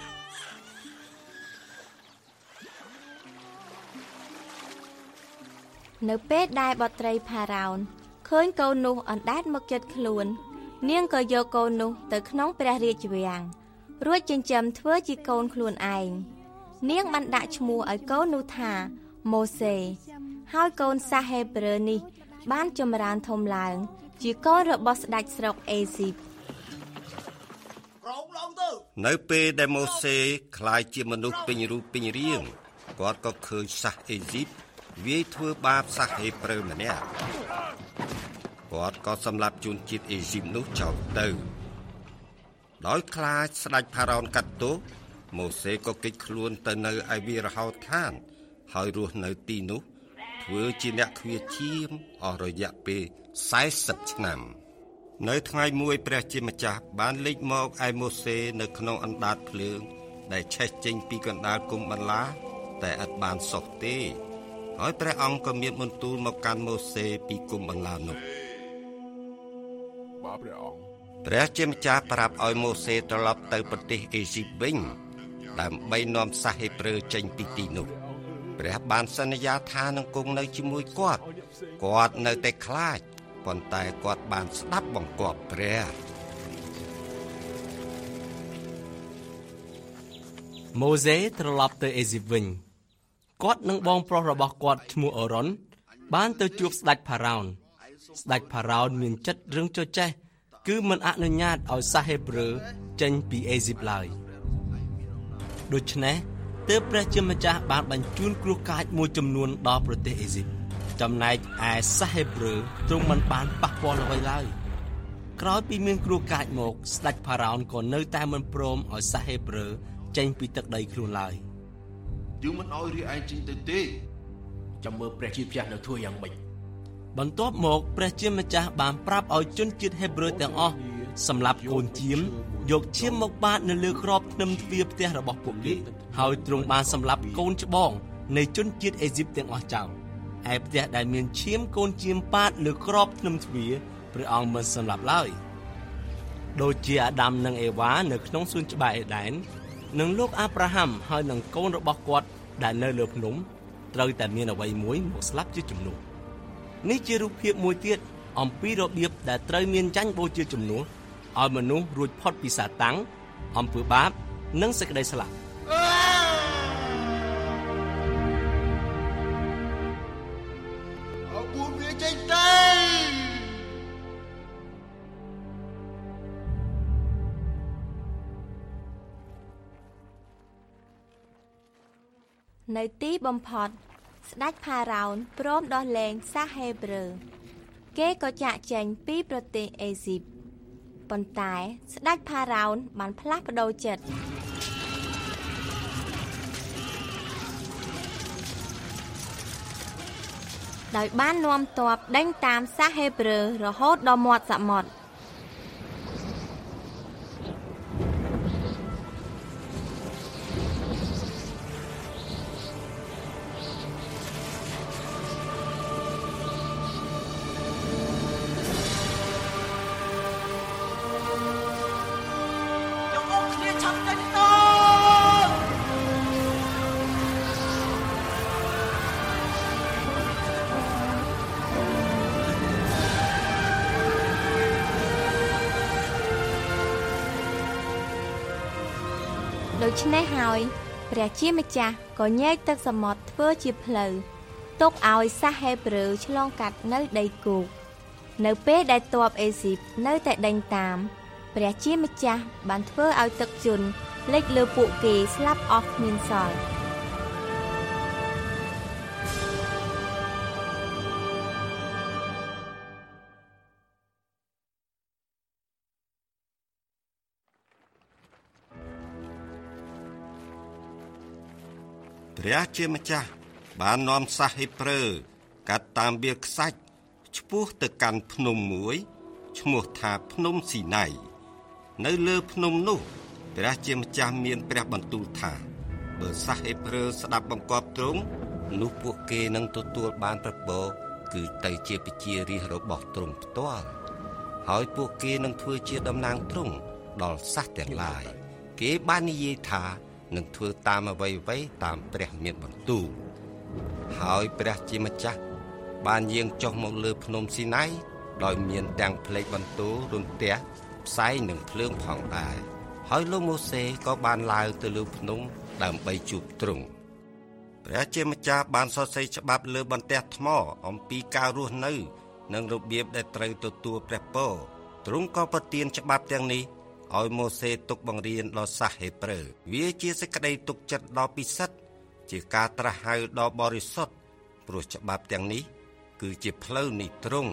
នៅពេលដែលបុត្រីផារ៉ោនឃើញកូននោះអណ្ដែតមកជិតខ្លួននាងក៏យកកូននោះទៅក្នុងព្រះរាជវាំងរួចចិញ្ចឹមធ្វើជាកូនខ្លួនឯងនាងបានដាក់ឈ្មោះឲ្យកូននោះថាម៉ូសេហើយកូនសាសហេប្រឺនេះបានចម្រើនធំឡើងជាកូនរបស់ស្ដេចស្រុកអេស៊ីបនៅពេលដែលម៉ូសេក្លាយជាមនុស្សពេញរូបពេញរាងគាត់ក៏ឃើញសាសអេស៊ីបវាយធ្វើបាបសាសហេប្រឺម្នាក់គាត់ក៏សម្លាប់ជនជាតិអេស៊ីបនោះចោលទៅដោយខ្លាចស្ដេចផារ៉ោនកាត់ទោសម៉ូសេក៏គេចខ្លួនទៅនៅឯវីរហោឋានហើយរស់នៅទីនោះធ្វើជាអ្នកឃ្វាឈាមអស់រយៈពេល40ឆ្នាំនៅថ្ងៃមួយព្រះជាម្ចាស់បានលេចមកឯម៉ូសេនៅក្នុងអណ្ដាតភ្លើងដែលឆេះចេញពីកណ្ដាលគុម្ពបន្លាតែឥតបានសុះទេហើយព្រះអង្គក៏មានបន្ទូលមកកាន់ម៉ូសេពីគុម្ពបន្លានោះព្រះជាម្ចាស់ប្រាប់ឲ្យម៉ូសេត្រឡប់ទៅប្រទេសអេស៊ីបវិញដើម្បីនាំសាសហេប្រឺចេញពីទីនោះព្រះបានសន្យាថានឹងគង់នៅជាមួយគាត់នៅតែខ្លាចប៉ុន្តែគាត់បានស្ដាប់បង្គាប់ព្រះម៉ូសេត្រឡប់ទៅអេស៊ីបវិញគាត់និងបងប្រុសរបស់គាត់ឈ្មោះអូរ៉ុនបានទៅជួបស្ដេចផារ៉ោនស្ដេចផារ៉ោនមានចិត្តរឹងជចេះគឺមិនអនុញ្ញាតឲ្យសាសហេប្រឺចេញពីអេស៊ីបឡើយដូច្នេះទើបព្រះជាម្ចាស់បានបញ្ជូនគ្រោះកាចមួយចំនួនដល់ប្រទេសអេស៊ីបចំណែកឯសាសហេប្រឺទ្រង់មិនបានប៉ះពាល់អ្វីឡើយក្រោយពីមានគ្រោះកាចមកស្ដេចផារ៉ោនក៏នៅតែមិនព្រមឲ្យសាសហេប្រឺចេញពីទឹកដីខ្លួនឡើយយើងមិនឲ្យរាឯងចេញទៅទេចាំមើលព្រះជាម្ចាស់នៅធ្វើយ៉ាងម៉េចបន្ទាប់មកព្រះជាម្ចាស់បានប្រាប់ឲ្យជនជាតិហេប្រឺទាំងអស់សម្រាប់កូនជាមយកឈាមមកបាចនៅលើក្របភ្នំទ្វារផ្ទះរបស់ពួកគេហើយទ្រង់បានសម្លាប់កូនច្បងនៃជនជាតិអេស៊ីបទាំងអស់ចោលឯផ្ទះដែលមានឈាមកូនជាមបាចលើក្របភ្នំទ្វារព្រះអង្គមិនសម្លាប់ឡើយដូចជាអាដាមនិងអេវ៉ានៅក្នុងសួនច្បារអេដែននិងលោកអាប់រ៉ាហាំហើយនឹងកូនរបស់គាត់ដែលនៅលើភ្នំត្រូវតែមានអ្វីមួយមកស្លាប់ជាជំនួសនេះជារូបភាពមួយទៀតអំពីរបៀបដែលត្រូវមានចាញ់បូជាជំនួសឲ្យមនុស្សរួចផុតពីសាតាំងអំពើបាបនិងសេចក្តីស្លាប់អពុះវាចេញទៅនៅទីបំផុតស្ដេចផារ៉ោនព្រមដោះលែងសាសហេប្រឺគេក៏ចាកចេញពីប្រទេសអេស៊ីបប៉ុន្តែស្ដេចផារ៉ោនបានផ្លាស់ប្ដូរចិត្តដោយបាននាំទ័ពដេញតាមសាសហេប្រឺរហូតដល់មាត់សមុទ្រដូច្នេះហើយព្រះជាម្ចាស់ក៏ញែកទឹកសមុទ្រធ្វើជាផ្លូវទុកឲ្យសាសហេប្រឺឆ្លងកាត់នៅដីគោកនៅពេលដែលទ័ពអេស៊ីបនៅតែដេញតាមព្រះជាម្ចាស់បានធ្វើឲ្យទឹកជន់លិចលើពួកគេស្លាប់អស់គ្មានសល់ព្រះជាម្ចាស់បាននាំសាសហេប្រឺកាត់តាមវាលខ្សាច់ឆ្ពោះទៅកាន់ភ្នំមួយឈ្មោះថាភ្នំស៊ីណៃនៅលើភ្នំនោះព្រះជាម្ចាស់មានព្រះបន្ទូលថាបើសាសហេប្រឺស្ដាប់បង្គាប់ទ្រង់នោះពួកគេនឹងទទួលបានប្រពរគឺទៅជាប្រជារាស្ត្ររបស់ទ្រង់ផ្ទាល់ហើយពួកគេនឹងធ្វើជាតំណាងទ្រង់ដល់សះទាំងឡាយគេបាននិយាយថានឹងធ្វើតាមអ្វីៗតាមព្រះមានបន្ទូលហើយព្រះជាម្ចាស់បានយាងចុះមកលើភ្នំស៊ីណៃដោយមានទាំងផ្លេកបន្ទូលរន្ទះផ្សែងនិងភ្លើងផងដែរហើយលោកម៉ូសេក៏បានឡើងទៅលើភ្នំដើម្បីជួបទ្រង់ព្រះជាម្ចាស់បានសរសេរច្បាប់លើបន្ទះថ្មអំពីការរស់នៅនិងរបៀបដែលត្រូវទទួលព្រះពរទ្រង់ក៏ប្រទានច្បាប់ទាំងនេះឲ្យម៉ូសេទុកបង្រៀនដល់សាសហេប្រឺវាជាសេចក្តីទុកចិត្តដ៏ពិសិដ្ឋជាការត្រាស់ហៅដ៏បរិសុទ្ធព្រោះច្បាប់ទាំងនេះគឺជាផ្លូវនៃទ្រង់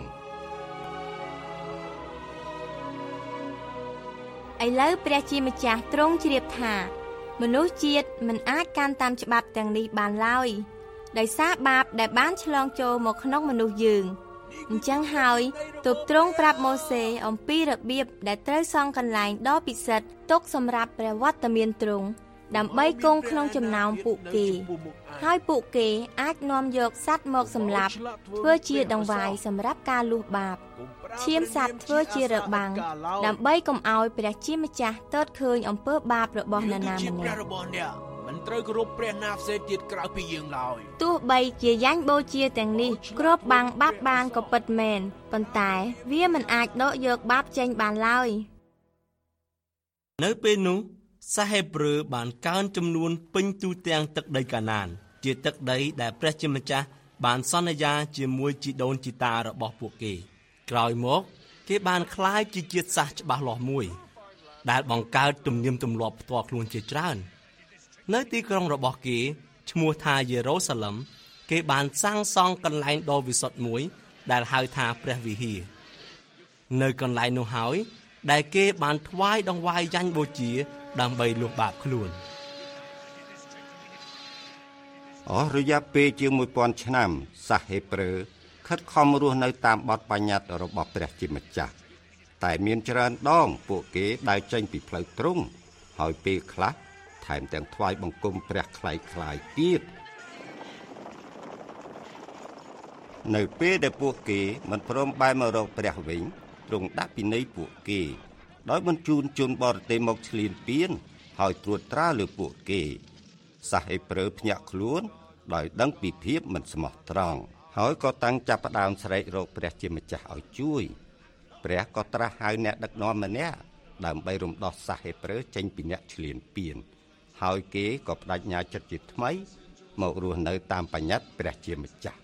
ឥឡូវព្រះជាម្ចាស់ទ្រង់ជ្រាបថាមនុស្សជាតិមិនអាចកាន់តាមច្បាប់ទាំងនេះបានឡើយដោយសារបាបដែលបានឆ្លងចូលមកក្នុងមនុស្សយើងអញ្ចឹងហើយទើបទ្រង់ប្រាប់ម៉ូសេអំពីរបៀបដែលត្រូវសង់កន្លែងដ៏ពិសិដ្ឋទុកសម្រាប់ព្រះវត្តមានទ្រង់ដើម្បីគង់ក្នុងចំណោមពួកគេហើយពួកគេអាចនាំយកសត្វមកសម្លាប់ធ្វើជាដង្វាយសម្រាប់ការលួសបាបឈាមសត្វធ្វើជារបាំងដើម្បីកុំឲ្យព្រះជាម្ចាស់ទតឃើញអំពើបាបរបស់នរណាម្នាក់មិនត្រូវគោរពព្រះណាផ្សេងទៀតក្រៅពីយើងឡើយទោះបីជាយ៉ាញ់បូជាទាំងនេះគ្របបាំងបាបបានក៏ពិតមែនប៉ុន្តែវាមិនអាចដកយកបាបចេញបានឡើយនៅពេលនោះសាហេប្រឺបានកើនចំនួនពេញទូទាំងទឹកដីកាណានជាទឹកដីដែលព្រះជាម្ចាស់បានសន្យាជាមួយជីដូនជីតារបស់ពួកគេក្រោយមកគេបានក្លាយជាជាតិសាសន៍ច្បាស់លាស់មួយដែលបង្កើតទំនៀមទម្លាប់ផ្ទាល់ខ្លួនជាច្រើននៅទីក្រុងរបស់គេឈ្មោះថាយេរូសាឡឹមគេបានសាងសង់កន្លែងដ៏វិសុទ្ធមួយដែលហៅថាព្រះវិហារនៅកន្លែងនោះហើយដែលគេបានថ្វាយដង្វាយយ៉ាញ់បូជាដើម្បីលុបបាបខ្លួនអស់រយៈពេលជាង 1000 ឆ្នាំសាសហេប្រឺខិតខំរស់នៅតាមបទបញ្ញត្តិរបស់ព្រះជាម្ចាស់តែមានច្រើនដងពួកគេដើរចេញពីផ្លូវទ្រង់ហើយពេលខ្លះថែមទាំងថ្វាយបង្គំព្រះคล้ายៗទៀតនៅពេលដែលពួកគេមិនព្រមបែរមករកព្រះវិញទ្រង់ដាក់ពិន័យពួកគេដោយបញ្ជូនជនបរទេសមកឈ្លានពានហើយត្រួតត្រាលើពួកគេសាសហេព្រើរភ្ញាក់ខ្លួនដោយដឹងពីភាពមិនស្មោះត្រង់ហើយក៏តាំងចាប់ផ្ដើមស្រែករកព្រះជាម្ចាស់ឲ្យជួយព្រះក៏ត្រាស់ហៅអ្នកដឹកនាំម្នាក់ដើម្បីរំដោះសាសហេព្រើរចេញពីអ្នកឈ្លានពានហើយគេក៏បដិញ្ញាចិត្តជាថ្មីមករស់នៅតាមបញ្ញត្តិព្រះជាម្ចាស់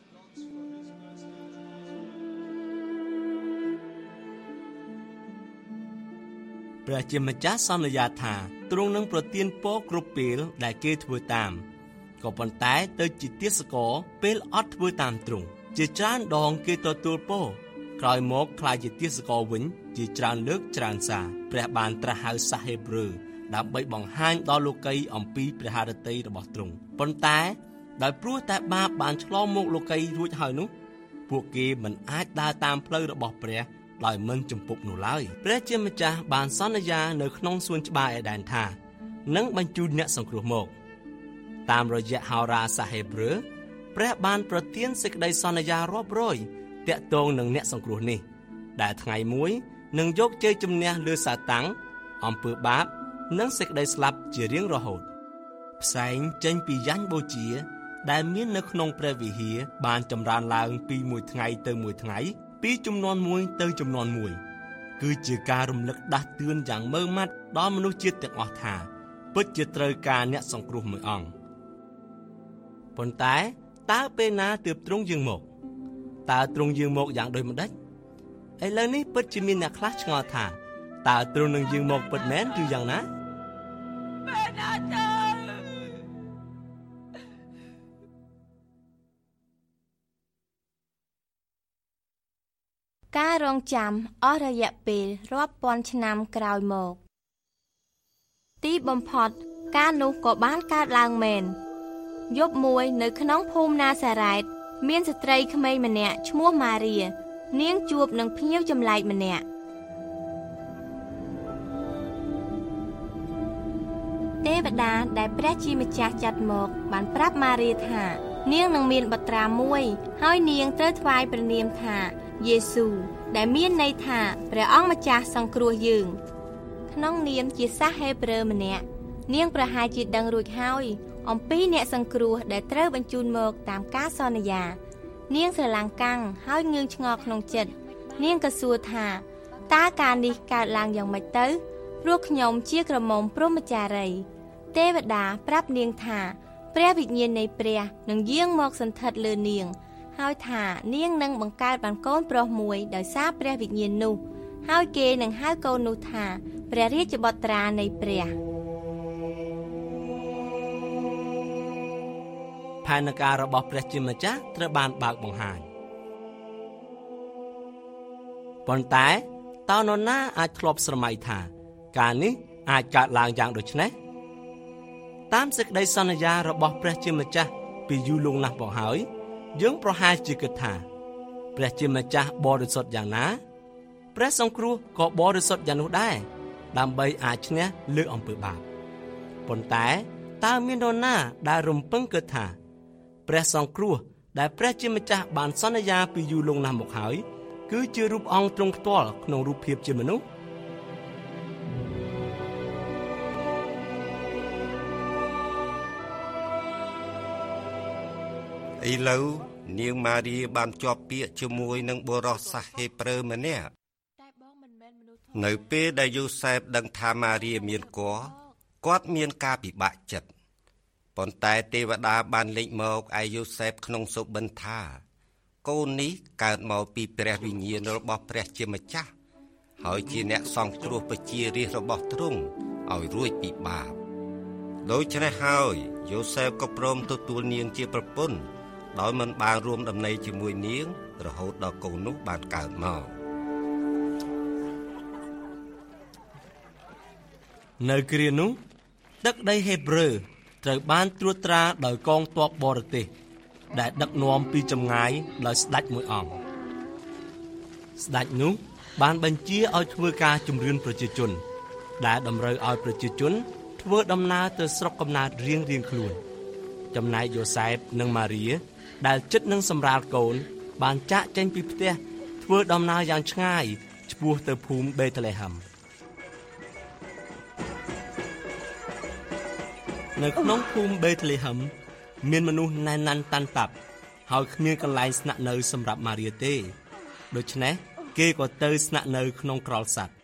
ព្រះជាម្ចាស់សន្យាថាទ្រង់នឹងប្រទានពរគ្រប់ពេលដែលគេធ្វើតាមក៏ប៉ុន្តែទៅជាទាសករពេលអត់ធ្វើតាមទ្រង់ជាច្រើនដងគេទទួលពរក្រោយមកខ្លាចជាទាសករវិញជាច្រើនលើកច្រើនសារព្រះបានត្រាស់ហៅសាសហេព្រើរដើម្បីបង្ហាញដល់លោកីអំពីព្រះハរតីរបស់ទ្រង់ប៉ុន្តែដោយព្រោះតែបាបបានឆ្លងមកលោកីរួចហើយនោះពួកគេមិនអាចដើរតាមផ្លូវរបស់ព្រះដោយមិនជំពប់នោះឡើយព្រះជាម្ចាស់បានសន្យានៅក្នុងសួនច្បារអេដែនថានឹងបញ្ជូនអ្នកសង្គ្រោះមកតាមរយៈហោរាសាហេព្រើរព្រះបានប្រទានសេចក្តីសន្យារាប់រយតាក់ទងនឹងអ្នកសង្គ្រោះនេះដែលថ្ងៃមួយនឹងយកជ័យជំនះលើសាតាំងអំពើបាបនិងសេចក្តីស្លាប់ជារៀងរហូតផ្សែងចេញពីយ៉ាញ់បូជាដែលមាននៅក្នុងព្រះវិហារបានចម្រើនឡើងពីមួយថ្ងៃទៅមួយថ្ងៃពីចំនួនមួយទៅចំនួនមួយគឺជាការរំលឹកដាស់តឿនយ៉ាងម៉ឺងម៉ាត់ដល់មនុស្សជាតិទាំងអស់ថាពិតជាត្រូវការអ្នកសង្គ្រោះមួយអង្គប៉ុន្តែតើពេលណាទើបទ្រង់យាងមកតើទ្រង់យាងមកយ៉ាងដូចម្ដេចឥឡូវនេះពិតជាមានអ្នកខ្លះឆ្ងល់ថាតើទ្រង់នឹងយាងមកពិតមែនឬយ៉ាងណាពេលណាទៅការរងចាំអស់រយៈពេលរាប់ពាន់ឆ្នាំក្រោយមកទីបំផុតការនោះក៏បានកើតឡើងមែនយប់មួយនៅក្នុងភូមិណាសារ៉េតមានស្ត្រីក្មេងម្នាក់ឈ្មោះម៉ារីនាងជួបនឹងភ្ញៀវចម្លែកម្នាក់ទេវតាដែលព្រះជាម្ចាស់ចាត់មកបានប្រាប់ម៉ារីថានាងនឹងមានបុត្រាមួយហើយនាងត្រូវថ្វាយព្រះនាមថាយេស៊ូដែលមានន័យថាព្រះអង្គម្ចាស់សង្គ្រោះយើងក្នុងនាមជាសាសហេព្រើរម្នាក់នាងប្រហែលជាដឹងរួចហើយអំពីអ្នកសង្គ្រោះដែលត្រូវបញ្ជូនមកតាមការសន្យានាងស្រឡាំងកាំងហើយងឿងឆ្ងល់ក្នុងចិត្តនាងក៏សួរថាតើការនេះកើតឡើងយ៉ាងម៉េចទៅព្រោះខ្ញុំជាក្រមុំព្រហ្មចារីទេវតាប្រាប់នាងថាព្រះវិញ្ញាណនៃព្រះនឹងយាងមកសន្ធិដ្ឋលើនាងហើយថានាងនឹងបង្កើតបានកូនប្រុសមួយដោយសារព្រះវិញ្ញាណនោះហើយគេនឹងហៅកូននោះថាព្រះរាជបុត្រានៃព្រះផែនការរបស់ព្រះជាម្ចាស់ត្រូវបានបើកបង្ហាញប៉ុន្តែតើនរណាអាចធ្លាប់ស្រមៃថាការនេះអាចកើតឡើងយ៉ាងដូចនេះតាមសេចក្តីសន្យារបស់ព្រះជាម្ចាស់ពីយូរលង់ណាស់មកហើយយើងប្រហែលជាគិតថាព្រះជាម្ចាស់បរិសុទ្ធយ៉ាងណាព្រះសង្គ្រោះក៏បរិសុទ្ធយ៉ាងនោះដែរដើម្បីអាចឈ្នះលើអំពើបាបប៉ុន្តែតើមាននរណាដែលរំពឹងគិតថាព្រះសង្គ្រោះដែលព្រះជាម្ចាស់បានសន្យាពីយូរលង់ណាស់មកហើយគឺជារូបអង្គទ្រង់ផ្ទាល់ក្នុងរូបភាពជាមនុស្សឥឡូវនាងម៉ារីបានជាប់ពាក្យជាមួយនឹងបុរសសាសហេព្រើរម្នាក់នៅពេលដែលយូសែបដឹងថាម៉ារីមានគាត់មានការពិបាកចិត្តប៉ុន្តែទេវតាបានលេចមកឯយូសែបក្នុងសុបិនថាកូននេះកើតមកពីព្រះវិញ្ញាណរបស់ព្រះជាម្ចាស់ហើយជាអ្នកសង្គ្រោះប្រជារាស្ត្ររបស់ទ្រង់ឲ្យរួចពីបាបដូច្នេះហើយយូសែបក៏ព្រមទទួលនាងជាប្រពន្ធដោយមិនបានរួមដំណេកជាមួយនាងរហូតដល់កូននោះបានកើតមកនៅគ្រានោះទឹកដីហេព្រើរត្រូវបានត្រួតត្រាដោយកងទ័ពបរទេសដែលដឹកនាំពីចម្ងាយដោយស្ដេចមួយអង្គស្ដេចនោះបានបញ្ជាឲ្យធ្វើការជំរឿនប្រជាជនដែលតម្រូវឲ្យប្រជាជនធ្វើដំណើរទៅស្រុកកំណើតរៀងៗខ្លួនចំណែកយូសែបនិងម៉ារីដែលជិតនឹងសម្រាលកូនបានចាកចេញពីផ្ទះធ្វើដំណើរយ៉ាងឆ្ងាយឆ្ពោះទៅភូមិបេតលេហឹមនៅក្នុងភូមិបេតលេហឹមមានមនុស្សណែនណាន់តាន់តាប់ហើយគ្មានកន្លែងស្នាក់នៅសម្រាប់ម៉ារីទេដូច្នេះគេក៏ទៅស្នាក់នៅក្នុងក្រល់សត្វ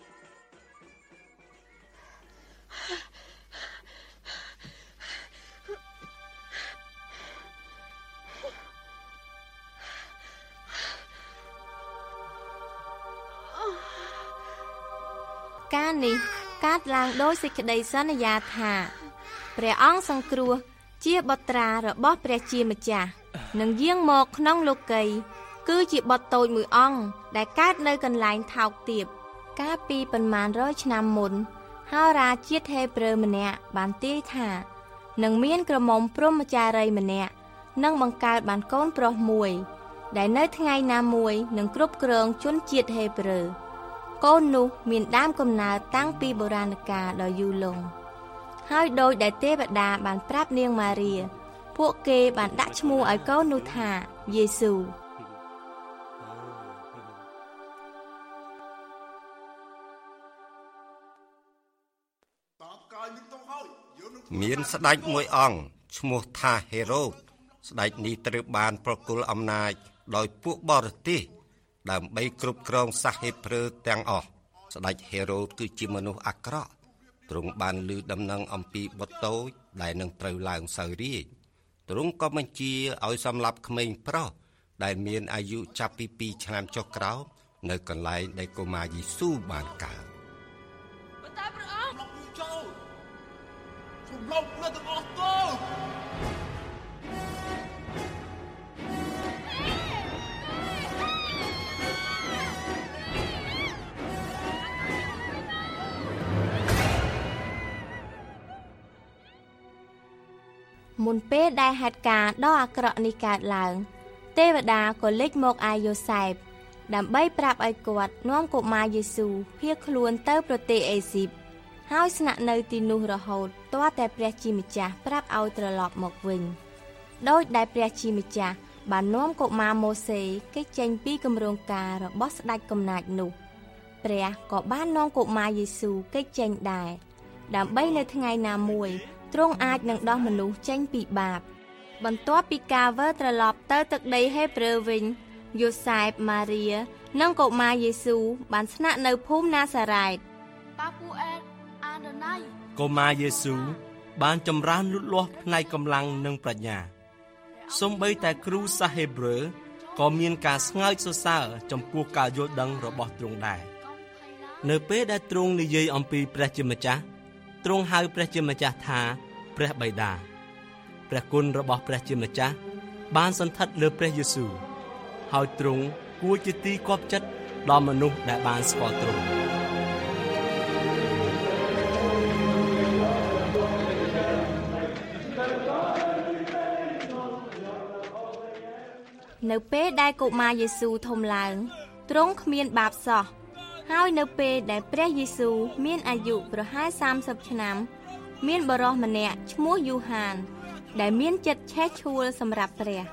ការនេះកើតឡើងដោយសេចក្តីសន្យាថាព្រះអង្គសង្គ្រោះជាបុត្រារបស់ព្រះជាម្ចាស់នឹងយាងមកក្នុងលោកីគឺជាបុត្រតូចមួយអង្គដែលកើតនៅកន្លែងថោកទាបកាលពីប៉ុន្មានរយឆ្នាំមុនហោរាជាតិហេព្រើរម្នាក់បានទាយថានឹងមានក្រមុំព្រហ្មចារីម្នាក់នឹងបង្កើតបានកូនប្រុសមួយដែលនៅថ្ងៃណាមួយនឹងគ្រប់គ្រងជនជាតិហេព្រើរកូននោះមានដើមកំណើតតាំងពីបុរាណកាលដ៏យូរលង់ហើយដោយដែលទេវតាបានប្រាប់នាងម៉ារីពួកគេបានដាក់ឈ្មោះឲ្យកូននោះថាយេស៊ូមានស្ដេចមួយអង្គឈ្មោះថាហេរ៉ូតស្ដេចនេះត្រូវបានប្រគល់អំណាចដោយពួកបរទេសដើម្បីគ្រប់គ្រងសាសហេព្រើរទាំងអស់ស្ដេចហេរ៉ូតគឺជាមនុស្សអាក្រក់ទ្រង់បានឮដំណឹងអំពីបុត្រតូចដែលនឹងត្រូវឡើងសោយរាជ្យទ្រង់ក៏បញ្ជាឲ្យសម្លាប់ក្មេងប្រុសដែលមានអាយុចាប់ពី2ឆ្នាំចុះក្រោមនៅកន្លែងដែលកុមារយេស៊ូបានកើតតែព្រះអង្គលោកយូចូលជំរំលើទាំងអស់ទៅមុនពេលដែលហេតុការណ៍ដ៏អាក្រក់នេះកើតឡើងទេវតាក៏លេចមកឯយូសែបដើម្បីប្រាប់ឲ្យគាត់នាំកុមារយេស៊ូភៀសខ្លួនទៅប្រទេសអេស៊ីបហើយស្នាក់នៅទីនោះរហូតទាល់តែព្រះជាម្ចាស់ប្រាប់ឲ្យត្រឡប់មកវិញដោយដែលព្រះជាម្ចាស់បាននាំកុមារម៉ូសេគេចចេញពីគម្រោងការរបស់ស្ដេចកំណាចនោះព្រះក៏បាននាំកុមារយេស៊ូគេចចេញដែរដើម្បីនៅថ្ងៃណាមួយទ្រង់អាចនឹងដោះមនុស្សចេញពីបាបបន្ទាប់ពីការវិលត្រឡប់ទៅទឹកដីហេព្រើរវិញយូសែបម៉ារីនិងកុមារយេស៊ូបានស្នាក់នៅភូមិណាសារ៉េតប៉ាពូអេតអាដណៃកុមារយេស៊ូបានចម្រើនលូតលាស់ផ្នែកកម្លាំងនិងប្រាជ្ញាសូម្បីតែគ្រូសាសហេព្រើរក៏មានការស្ងើចសរសើរចំពោះការយល់ដឹងរបស់ទ្រង់ដែរនៅពេលដែលទ្រង់និយាយអំពីព្រះជាម្ចាស់ទ្រង់ហៅព្រះជាម្ចាស់ថាព្រះបិតាព្រះគុណរបស់ព្រះជាម្ចាស់បានសន្ធិដ្ឋលើព្រះយេស៊ូវហើយទ្រង់គួរជាទីគាប់ចិត្តដល់មនុស្សដែលបានស្គាល់ទ្រង់នៅពេលដែលកុមារយេស៊ូវធំឡើងទ្រង់គ្មានបាបសោះហើយនៅពេលដែលព្រះយេស៊ូវមានអាយុប្រហែល30ឆ្នាំមានបុរសម្នាក់ឈ្មោះយូហានដែលមានចិត្តឆេះឆួលសម្រាប់ព្រះ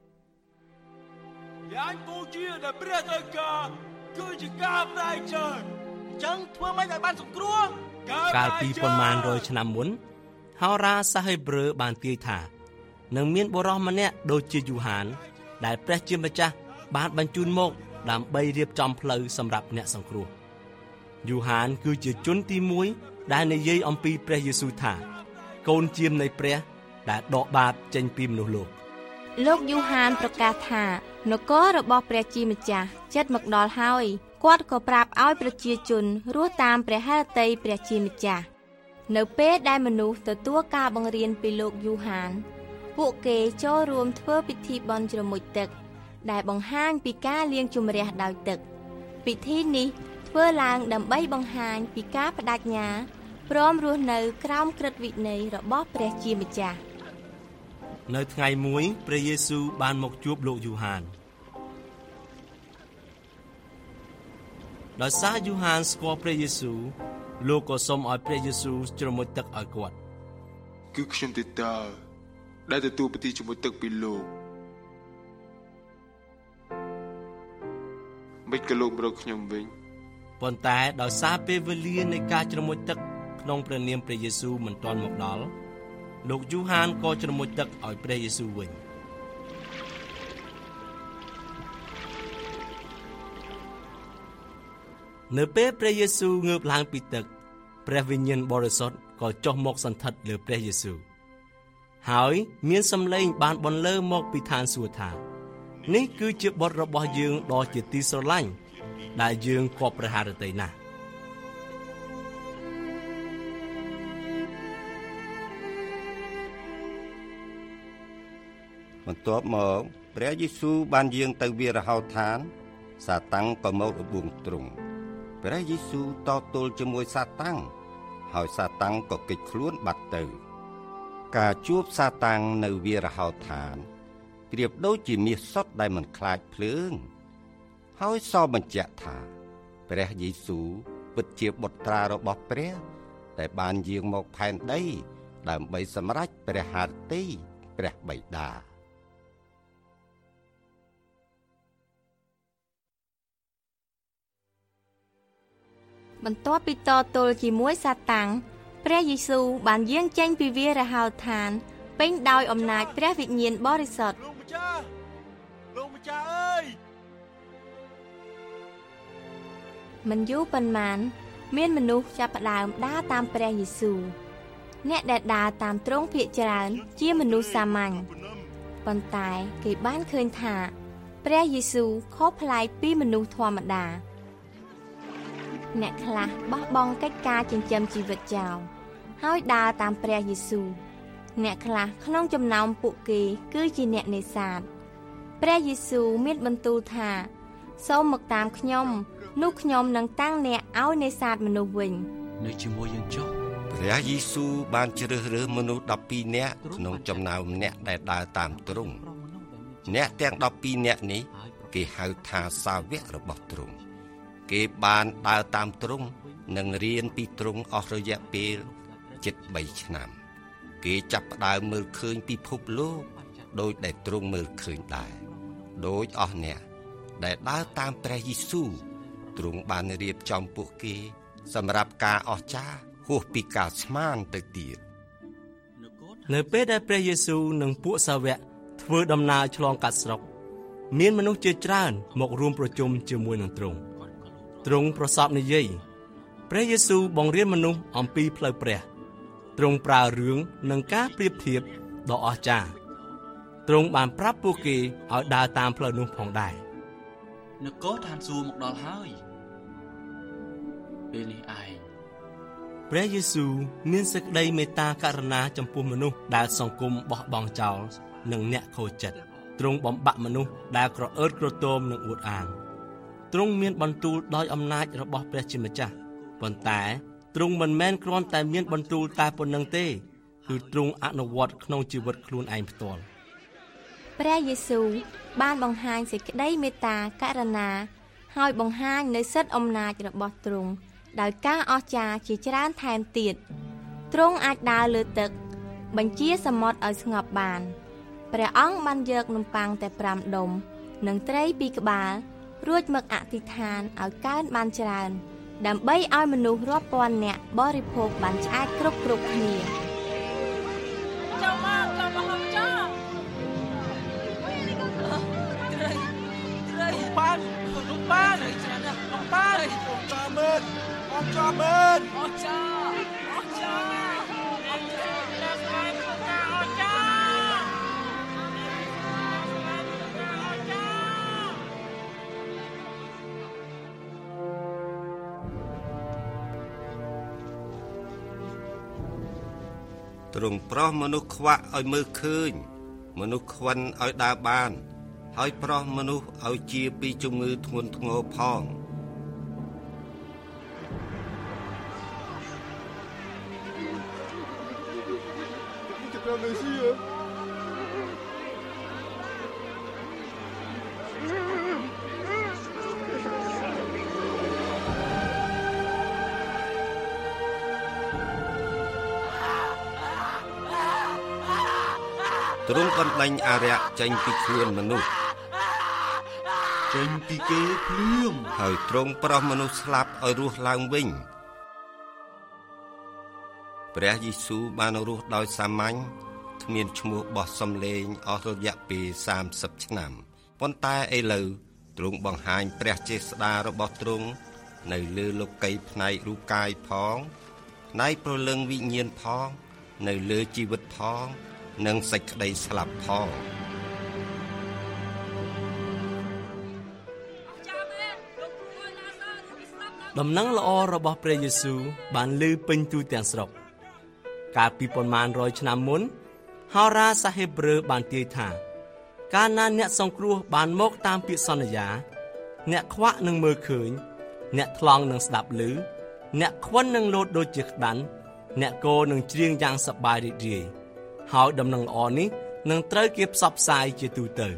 យ៉ាងពូជាដែលព្រះត្រូវការគឺជាការផ្ដាច់ជើងអញ្ចឹងធ្វើម៉េចឲ្យបានសង្គ្រោះកាលពីប៉ុន្មានរយឆ្នាំមុនហោរាសាហេព្រើរបានទាយថានឹងមានបុរសម្នាក់ដូចជាយូហានដែលព្រះជាម្ចាស់បានបញ្ជូនមកដើម្បីរៀបចំផ្លូវសម្រាប់អ្នកសង្គ្រោះយូហានគឺជាជនទី1ដែលនិយាយអំពីព្រះយេស៊ូវថាកូនជាមនៃព្រះដែលដកបាបចេញពីមនុស្សលោកយូហានប្រកាសថានគររបស់ព្រះជាម្ចាស់ជិតមកដល់ហើយគាត់ក៏ប្រាប់ឲ្យប្រជាជនរស់តាមព្រះហឫទ័យព្រះជាម្ចាស់នៅពេលដែលមនុស្សទទួលការបង្រៀនពីលោកយូហានពួកគេចូលរួមធ្វើពិធីបុណ្យជ្រមុជទឹកដែលបង្ហាញពីការលាងជម្រះដោយទឹកពិធីនេះធ្វើឡើងដើម្បីបង្ហាញពីការប្តេជ្ញាព្រមរស់នៅក្រោមក្រឹតវិន័យរបស់ព្រះជាម្ចាស់នៅថ្ងៃមួយព្រះយេស៊ូវបានមកជួបលោកយូហានដោយសារយូហានស្គាល់ព្រះយេស៊ូវលោកក៏សូមឲ្យព្រះយេស៊ូវជ្រមុជទឹកឲ្យគាត់គឺខ្ញុំទេតើដែលទទួលពិធីជ្រមុជទឹកពីលោកមិនក៏លោកម្រកខ្ញុំវិញប៉ុន្តែដោយសារពេលវេលានៃការជ្រមុជទឹកក្នុងព្រះនាមព្រះយេស៊ូវមិនទាន់មកដល់លោកយូហានក៏ជ្រមុជទឹកឲ្យព្រះយេស៊ូវវិញនៅពេលព្រះយេស៊ូវងើបឡើងពីទឹកព្រះវិញ្ញាណបរិសុទ្ធក៏ចុះមកសន្ធិដ្ឋលើព្រះយេស៊ូវហើយមានសំឡេងបានបន្លឺមកពីឋានសួគ៌ថានេះគឺជាបុត្ររបស់យើងដ៏ជាទីស្រឡាញ់ដែលយើងគប់ព្រះハរតីណាស់បន្ទាប់មកព្រះយេស៊ូវបានយាងទៅវាលរហោឋានសាតាំងក៏មករបួងទ្រង់ព្រះយេស៊ូវតទល់ជាមួយសាតាំងហើយសាតាំងក៏គេចខ្លួនបាត់ទៅការជួបសាតាំងនៅវាលរហោឋានប្រៀបដូចជាមាសសុទ្ធដែលមិនខ្លាចភ្លើងហើយសបញ្ជាក់ថាព្រះយេស៊ូវពិតជាបុត្រារបស់ព្រះតែបានយាងមកផែនដីដើម្បីសម្រេចព្រះハរតីព្រះបិតាបន្ទាប់ពីតទល់ជាមួយសាតាំងព្រះយេស៊ូវបានយាងចេញពីវាលរហោឋានពេញដោយអំណាចព្រះវិញ្ញាណបរិសុទ្ធលោកម្ចាស់អើយមិនយូរប៉ុន្មានមានមនុស្សចាប់ផ្ដើមដើរតាមព្រះយេស៊ូវអ្នកដែលដើរតាមទ្រង់ភាគច្រើនជាមនុស្សសាមញ្ញប៉ុន្តែគេបានឃើញថាព្រះយេស៊ូវខុសប្លែកពីមនុស្សធម្មតាអ្នកខ្លះបោះបង់កិច្ចការចិញ្ចឹមជីវិតចោលហើយដើរតាមព្រះយេស៊ូវអ្នកខ្លះក្នុងចំណោមពួកគេគឺជាអ្នកនេសាទព្រះយេស៊ូវមានបន្ទូលថាសូមមកតាមខ្ញុំនោះខ្ញុំនឹងតាំងអ្នកឲ្យនេសាទមនុស្សវិញនៅជាមួយយើងចុះព្រះយេស៊ូវបានជ្រើសរើសមនុស្ស12នាក់ក្នុងចំណោមអ្នកដែលដើរតាមទ្រង់អ្នកទាំង12នាក់នេះគេហៅថាសាវករបស់ទ្រង់គេបានដើរតាមទ្រង់និងរៀនពីទ្រង់អស់រយៈពេលជិត3ឆ្នាំគេចាប់ផ្ដើមមើលឃើញពិភពលោកដោយដែលទ្រង់មើលឃើញដែរដោយអស់អ្នកដែលដើរតាមព្រះយេស៊ូវទ្រង់បានរៀបចំពួកគេសម្រាប់ការអស្ចារ្យហួសពីការស្មានទៅទៀតនៅពេលដែលព្រះយេស៊ូវនិងពួកសាវកធ្វើដំណើរឆ្លងកាត់ស្រុកមានមនុស្សជាច្រើនមករួមប្រជុំជាមួយនឹងទ្រង់ប្រសពនិយាយព្រះយេស៊ូវបង្រៀនមនុស្សអំពីផ្លូវព្រះទ្រង់ប្រើរឿងនិងការប្រៀបធៀបដ៏អស្ចារ្យទ្រង់បានប្រាប់ពួកគេឲ្យដើរតាមផ្លូវនោះផងដែរនគរឋានសួគ៌មកដល់ហើយពេលនេះឯងព្រះយេស៊ូវមានសេចក្តីមេត្តាករុណាចំពោះមនុស្សដែលសង្គមបោះបង់ចោលនិងអ្នកខូចចិត្តទ្រង់បំបាក់មនុស្សដែលក្រអឺតក្រទមនិងអួតអាងទ្រង់មានបន្ទូលដោយអំណាចរបស់ព្រះជាម្ចាស់ប៉ុន្តែទ្រង់មិនមែនគ្រាន់តែមានបន្ទូលតែប៉ុណ្្នឹងទេគឺទ្រង់អនុវត្តក្នុងជីវិតខ្លួនឯងផ្ទាល់ព្រះយេស៊ូវបានបង្ហាញសេចក្តីមេត្តាករុណាហើយបង្ហាញនូវសិទ្ធិអំណាចរបស់ទ្រង់ដោយការអស្ចារ្យជាច្រើនថែមទៀតទ្រង់អាចដើរលើទឹកបញ្ជាសមុទ្រឲ្យស្ងប់បានព្រះអង្គបានយកនំប៉័ងតែ5ដុំនិងត្រី2ក្បាលរួចមកអធិដ្ឋានឲ្យកើនបានច្រើនដើម្បីឲ្យមនុស្សរាប់ពាន់នាក់បរិភោគបានឆ្អែតគ្រប់គ្នាចាំមកចាត្រីប៉ាន់ច្រើនណាស់ប៉ាន់អងចាមែនអងចាទ្រង់ប្រោះមនុស្សខ្វាក់ឲ្យមើលឃើញមនុស្សខ្វិនឲ្យដើរបានហើយប្រោះមនុស្សឲ្យជាពីជំងឺធ្ងន់ធ្ងរផងទ្រង់បណ្ដេញអារក្សចេញពីខ្លួនមនុស្សចេញពីគេភ្លាមហើយទ្រង់ប្រោសមនុស្សស្លាប់ឲ្យរស់ឡើងវិញព្រះយេស៊ូវបានរស់ដោយសាមញ្ញគ្មានឈ្មោះបោះសំលេងអស់រយៈពេល30ឆ្នាំប៉ុន្តែឥឡូវទ្រង់បង្ហាញព្រះចេស្តារបស់ទ្រង់នៅលើលោកីយ៍ផ្នែករូបកាយផងផ្នែកព្រលឹងវិញ្ញាណផងនៅលើជីវិតផងនិងសេចក្តីស្លាប់ផងដំណឹងល្អរបស់ព្រះយេស៊ូវបានឮពេញទូទាំងស្រុកកាលពីប៉ុន្មានរយឆ្នាំមុនហោរាសាហេប្រឺបានទាយថាកាលណាអ្នកសង្គ្រោះបានមកតាមពាក្យសន្យាអ្នកខ្វាក់នឹងមើលឃើញអ្នកថ្លង់នឹងស្ដាប់ឮអ្នកខ្វិននឹងលោតដូចជាក្តាន់អ្នកគោនឹងច្រៀងយ៉ាងសប្បាយរីករាយហើយដំណឹងល្អនេះនឹងត្រូវគេផ្សព្វផ្សាយជាទូទៅ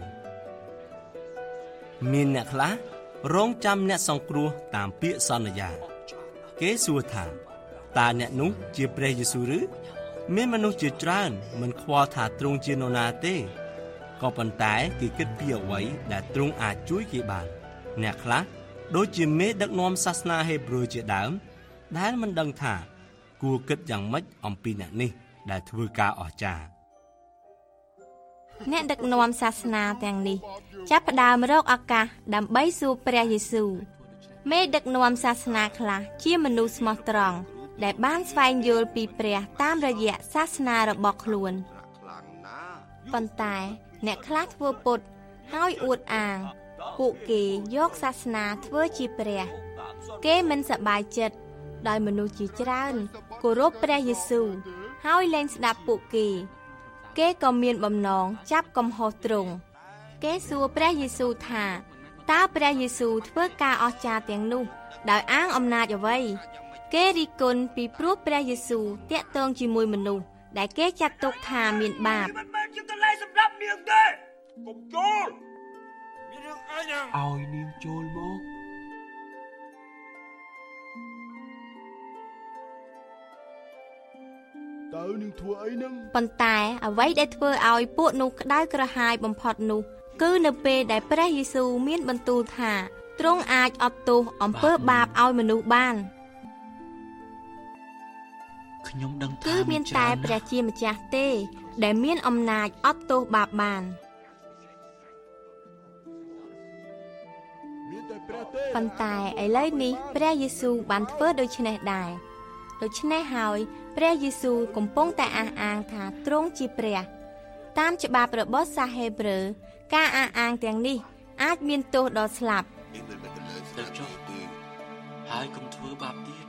មានអ្នកខ្លះរងចាំអ្នកសង្គ្រោះតាមពាក្យសន្យាគេសួរថាតើអ្នកនោះជាព្រះយេស៊ូវឬមានមនុស្សជាច្រើនមិនខ្វល់ថាទ្រង់ជានរណាទេក៏ប៉ុន្តែគេគិតពីអ្វីដែលទ្រង់អាចជួយគេបានអ្នកខ្លះដូចជាមេដឹកនាំសាសនាហេប្រឺជាដើមដែលមិនដឹងថាគួរគិតយ៉ាងម៉េចអំពីអ្នកនេះដែលធ្វើការអស្ចារ្យអ្នកដឹកនាំសាសនាទាំងនេះចាប់ផ្ដើមរកឱកាសដើម្បីសួរព្រះយេស៊ូវមេដឹកនាំសាសនាខ្លះជាមនុស្សស្មោះត្រង់ដែលបានស្វែងយល់ពីព្រះតាមរយៈសាសនារបស់ខ្លួនប៉ុន្តែអ្នកខ្លះធ្វើពុតហើយអួតអាងពួកគេយកសាសនាធ្វើជាព្រះគេមិនសប្បាយចិត្តដោយមនុស្សជាច្រើនគោរពព្រះយេស៊ូវហើយលែងស្ដាប់ពួកគេក៏មានបំណងចាប់កំហុសទ្រង់គេសួរព្រះយេស៊ូវថាតើព្រះយេស៊ូវធ្វើការអស្ចារ្យទាំងនោះដោយអាងអំណាចអ្វីគេរិះគន់ពីព្រោះព្រះយេស៊ូវតាក់ទងជាមួយមនុស្សដែលគេចាត់ទុកថាមានបាបមិនមែនជាកន្លែងសម្រាប់នាងទេកុំចូលមានរឿងអីយ៉ាងឲ្យនាងចូលមកតើនាងធ្វើអីនឹងប៉ុន្តែអ្វីដែលធ្វើឲ្យពួកនោះក្តៅក្រហាយបំផុតនោះគឺនៅពេលដែលព្រះយេស៊ូវមានបន្ទូលថាទ្រង់អាចអត់ទោសអំពើបាបឲ្យមនុស្សបានខ្ញុំដឹងថាគឺមានតែព្រះជាម្ចាស់ទេដែលមានអំណាចអត់ទោសបាបបានប៉ុន្តែឥឡូវនេះព្រះយេស៊ូវបានធ្វើដូច្នេះដែរដូច្នេះហើយព្រះយេស៊ូវកំពុងតែអះអាងថាទ្រង់ជាព្រះតាមច្បាប់របស់សាហេប្រឺការអះអាងទាំងនេះអាចមានទោសដល់ស្លាប់ទៅចុះហើយកុំធ្វើបាបទៀត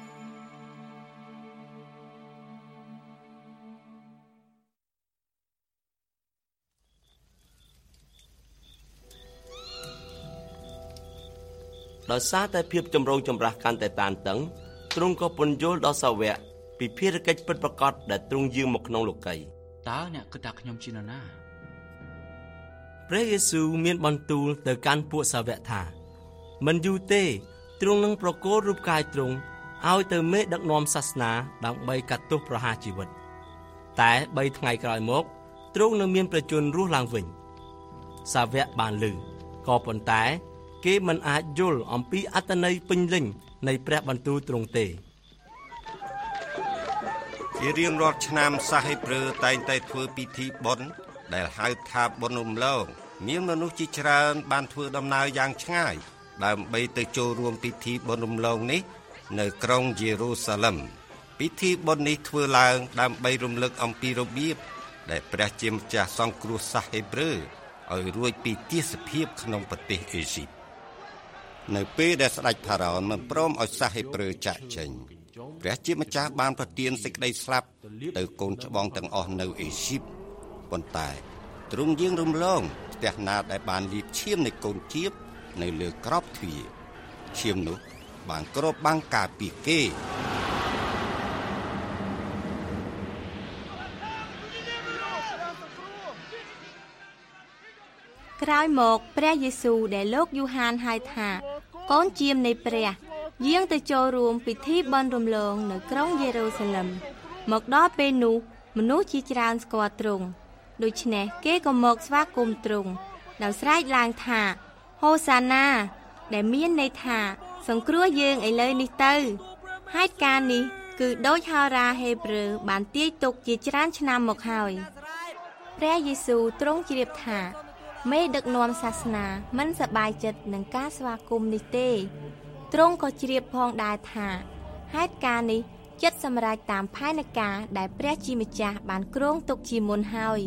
ដោយសារតែភាពចម្រូងចម្រាសកាន់តែតានតឹងទ្រង់ក៏ពន្យល់ដល់សាវកពីភារកិច្ចពិតប្រាកដដែលទ្រង់យាងមកក្នុងលោកីយ៍តើអ្នកគិតថាខ្ញុំជានរណាព្រះយេស៊ូវមានបន្ទូលទៅកាន់ពួកសាវកថាមិនយូរទេទ្រង់នឹងប្រគល់រូបកាយទ្រង់ឲ្យទៅមេដឹកនាំសាសនាដើម្បីកាត់ទោសប្រហារជីវិតតែ3ថ្ងៃក្រោយមកទ្រង់នឹងមានប្រជញ្ញរស់ឡើងវិញសាវកបានឮក៏ប៉ុន្តែគេមិនអាចយល់អំពីអត្ថន័យពេញលេញនៃព្រះបន្ទូលទ្រង់ទេជារៀងរាល់ឆ្នាំសាហេប្រឺតែងតែធ្វើពិធីបុណ្យដែលហៅថាបុណ្យរំលងមានមនុស្សជាច្រើនបានធ្វើដំណើរយ៉ាងឆ្ងាយដើម្បីទៅចូលរួមពិធីបុណ្យរំលងនេះនៅក្រុងយេរូសាឡឹមពិធីបុណ្យនេះធ្វើឡើងដើម្បីរំលឹកអំពីរបៀបដែលព្រះជាម្ចាស់សង្គ្រោះសាហេប្រឺឲ្យរួចពីទាសភាពក្នុងប្រទេសអេស៊ីបនៅពេលដែលស្ដេចផារ៉ោនមិនព្រមឲ្យសាហេប្រឺចាក់ចេញព្រះជាម្ចាស់បានប្រទានសេចក្តីស្លាប់ទៅកូនច្បងទាំងអស់នៅអេស៊ីបប៉ុន្តែទ្រង់យាងរំលងផ្ទះណាដែលបានលាបឈាមនៃកូនជៀបនៅលើក្របទ្វារឈាមនោះបានគ្របបាំងការពារគេក្រោយមកព្រះយេស៊ូវដែលលោកយូហានហៅថាកូនជាមនៃព្រះយាងទៅចូលរួមពិធីបុណ្យរំលងនៅក្រុងយេរូសាឡឹមមកដល់ពេលនោះមនុស្សជាច្រើនស្គាល់ទ្រង់ដូច្នេះគេក៏មកស្វាគមន៍ទ្រង់ដោយស្រែកឡើងថាហូសាណាដែលមានន័យថាសង្គ្រោះយើងឥឡូវនេះទៅហេតុការណ៍នេះគឺដូចហោរាហេប្រឺបានទាយទុកជាច្រើនឆ្នាំមកហើយព្រះយេស៊ូវទ្រង់ជ្រាបថាមេដឹកនាំសាសនាមិនសប្បាយចិត្តនឹងការស្វាគមន៍នេះទេទ្រង់ក៏ជ្រាបផងដែរថាហេតុការណ៍នេះចិត្តសម្រេចតាមផែនការដែលព្រះជាម្ចាស់បានគ្រោងទុកជាមុនហើយ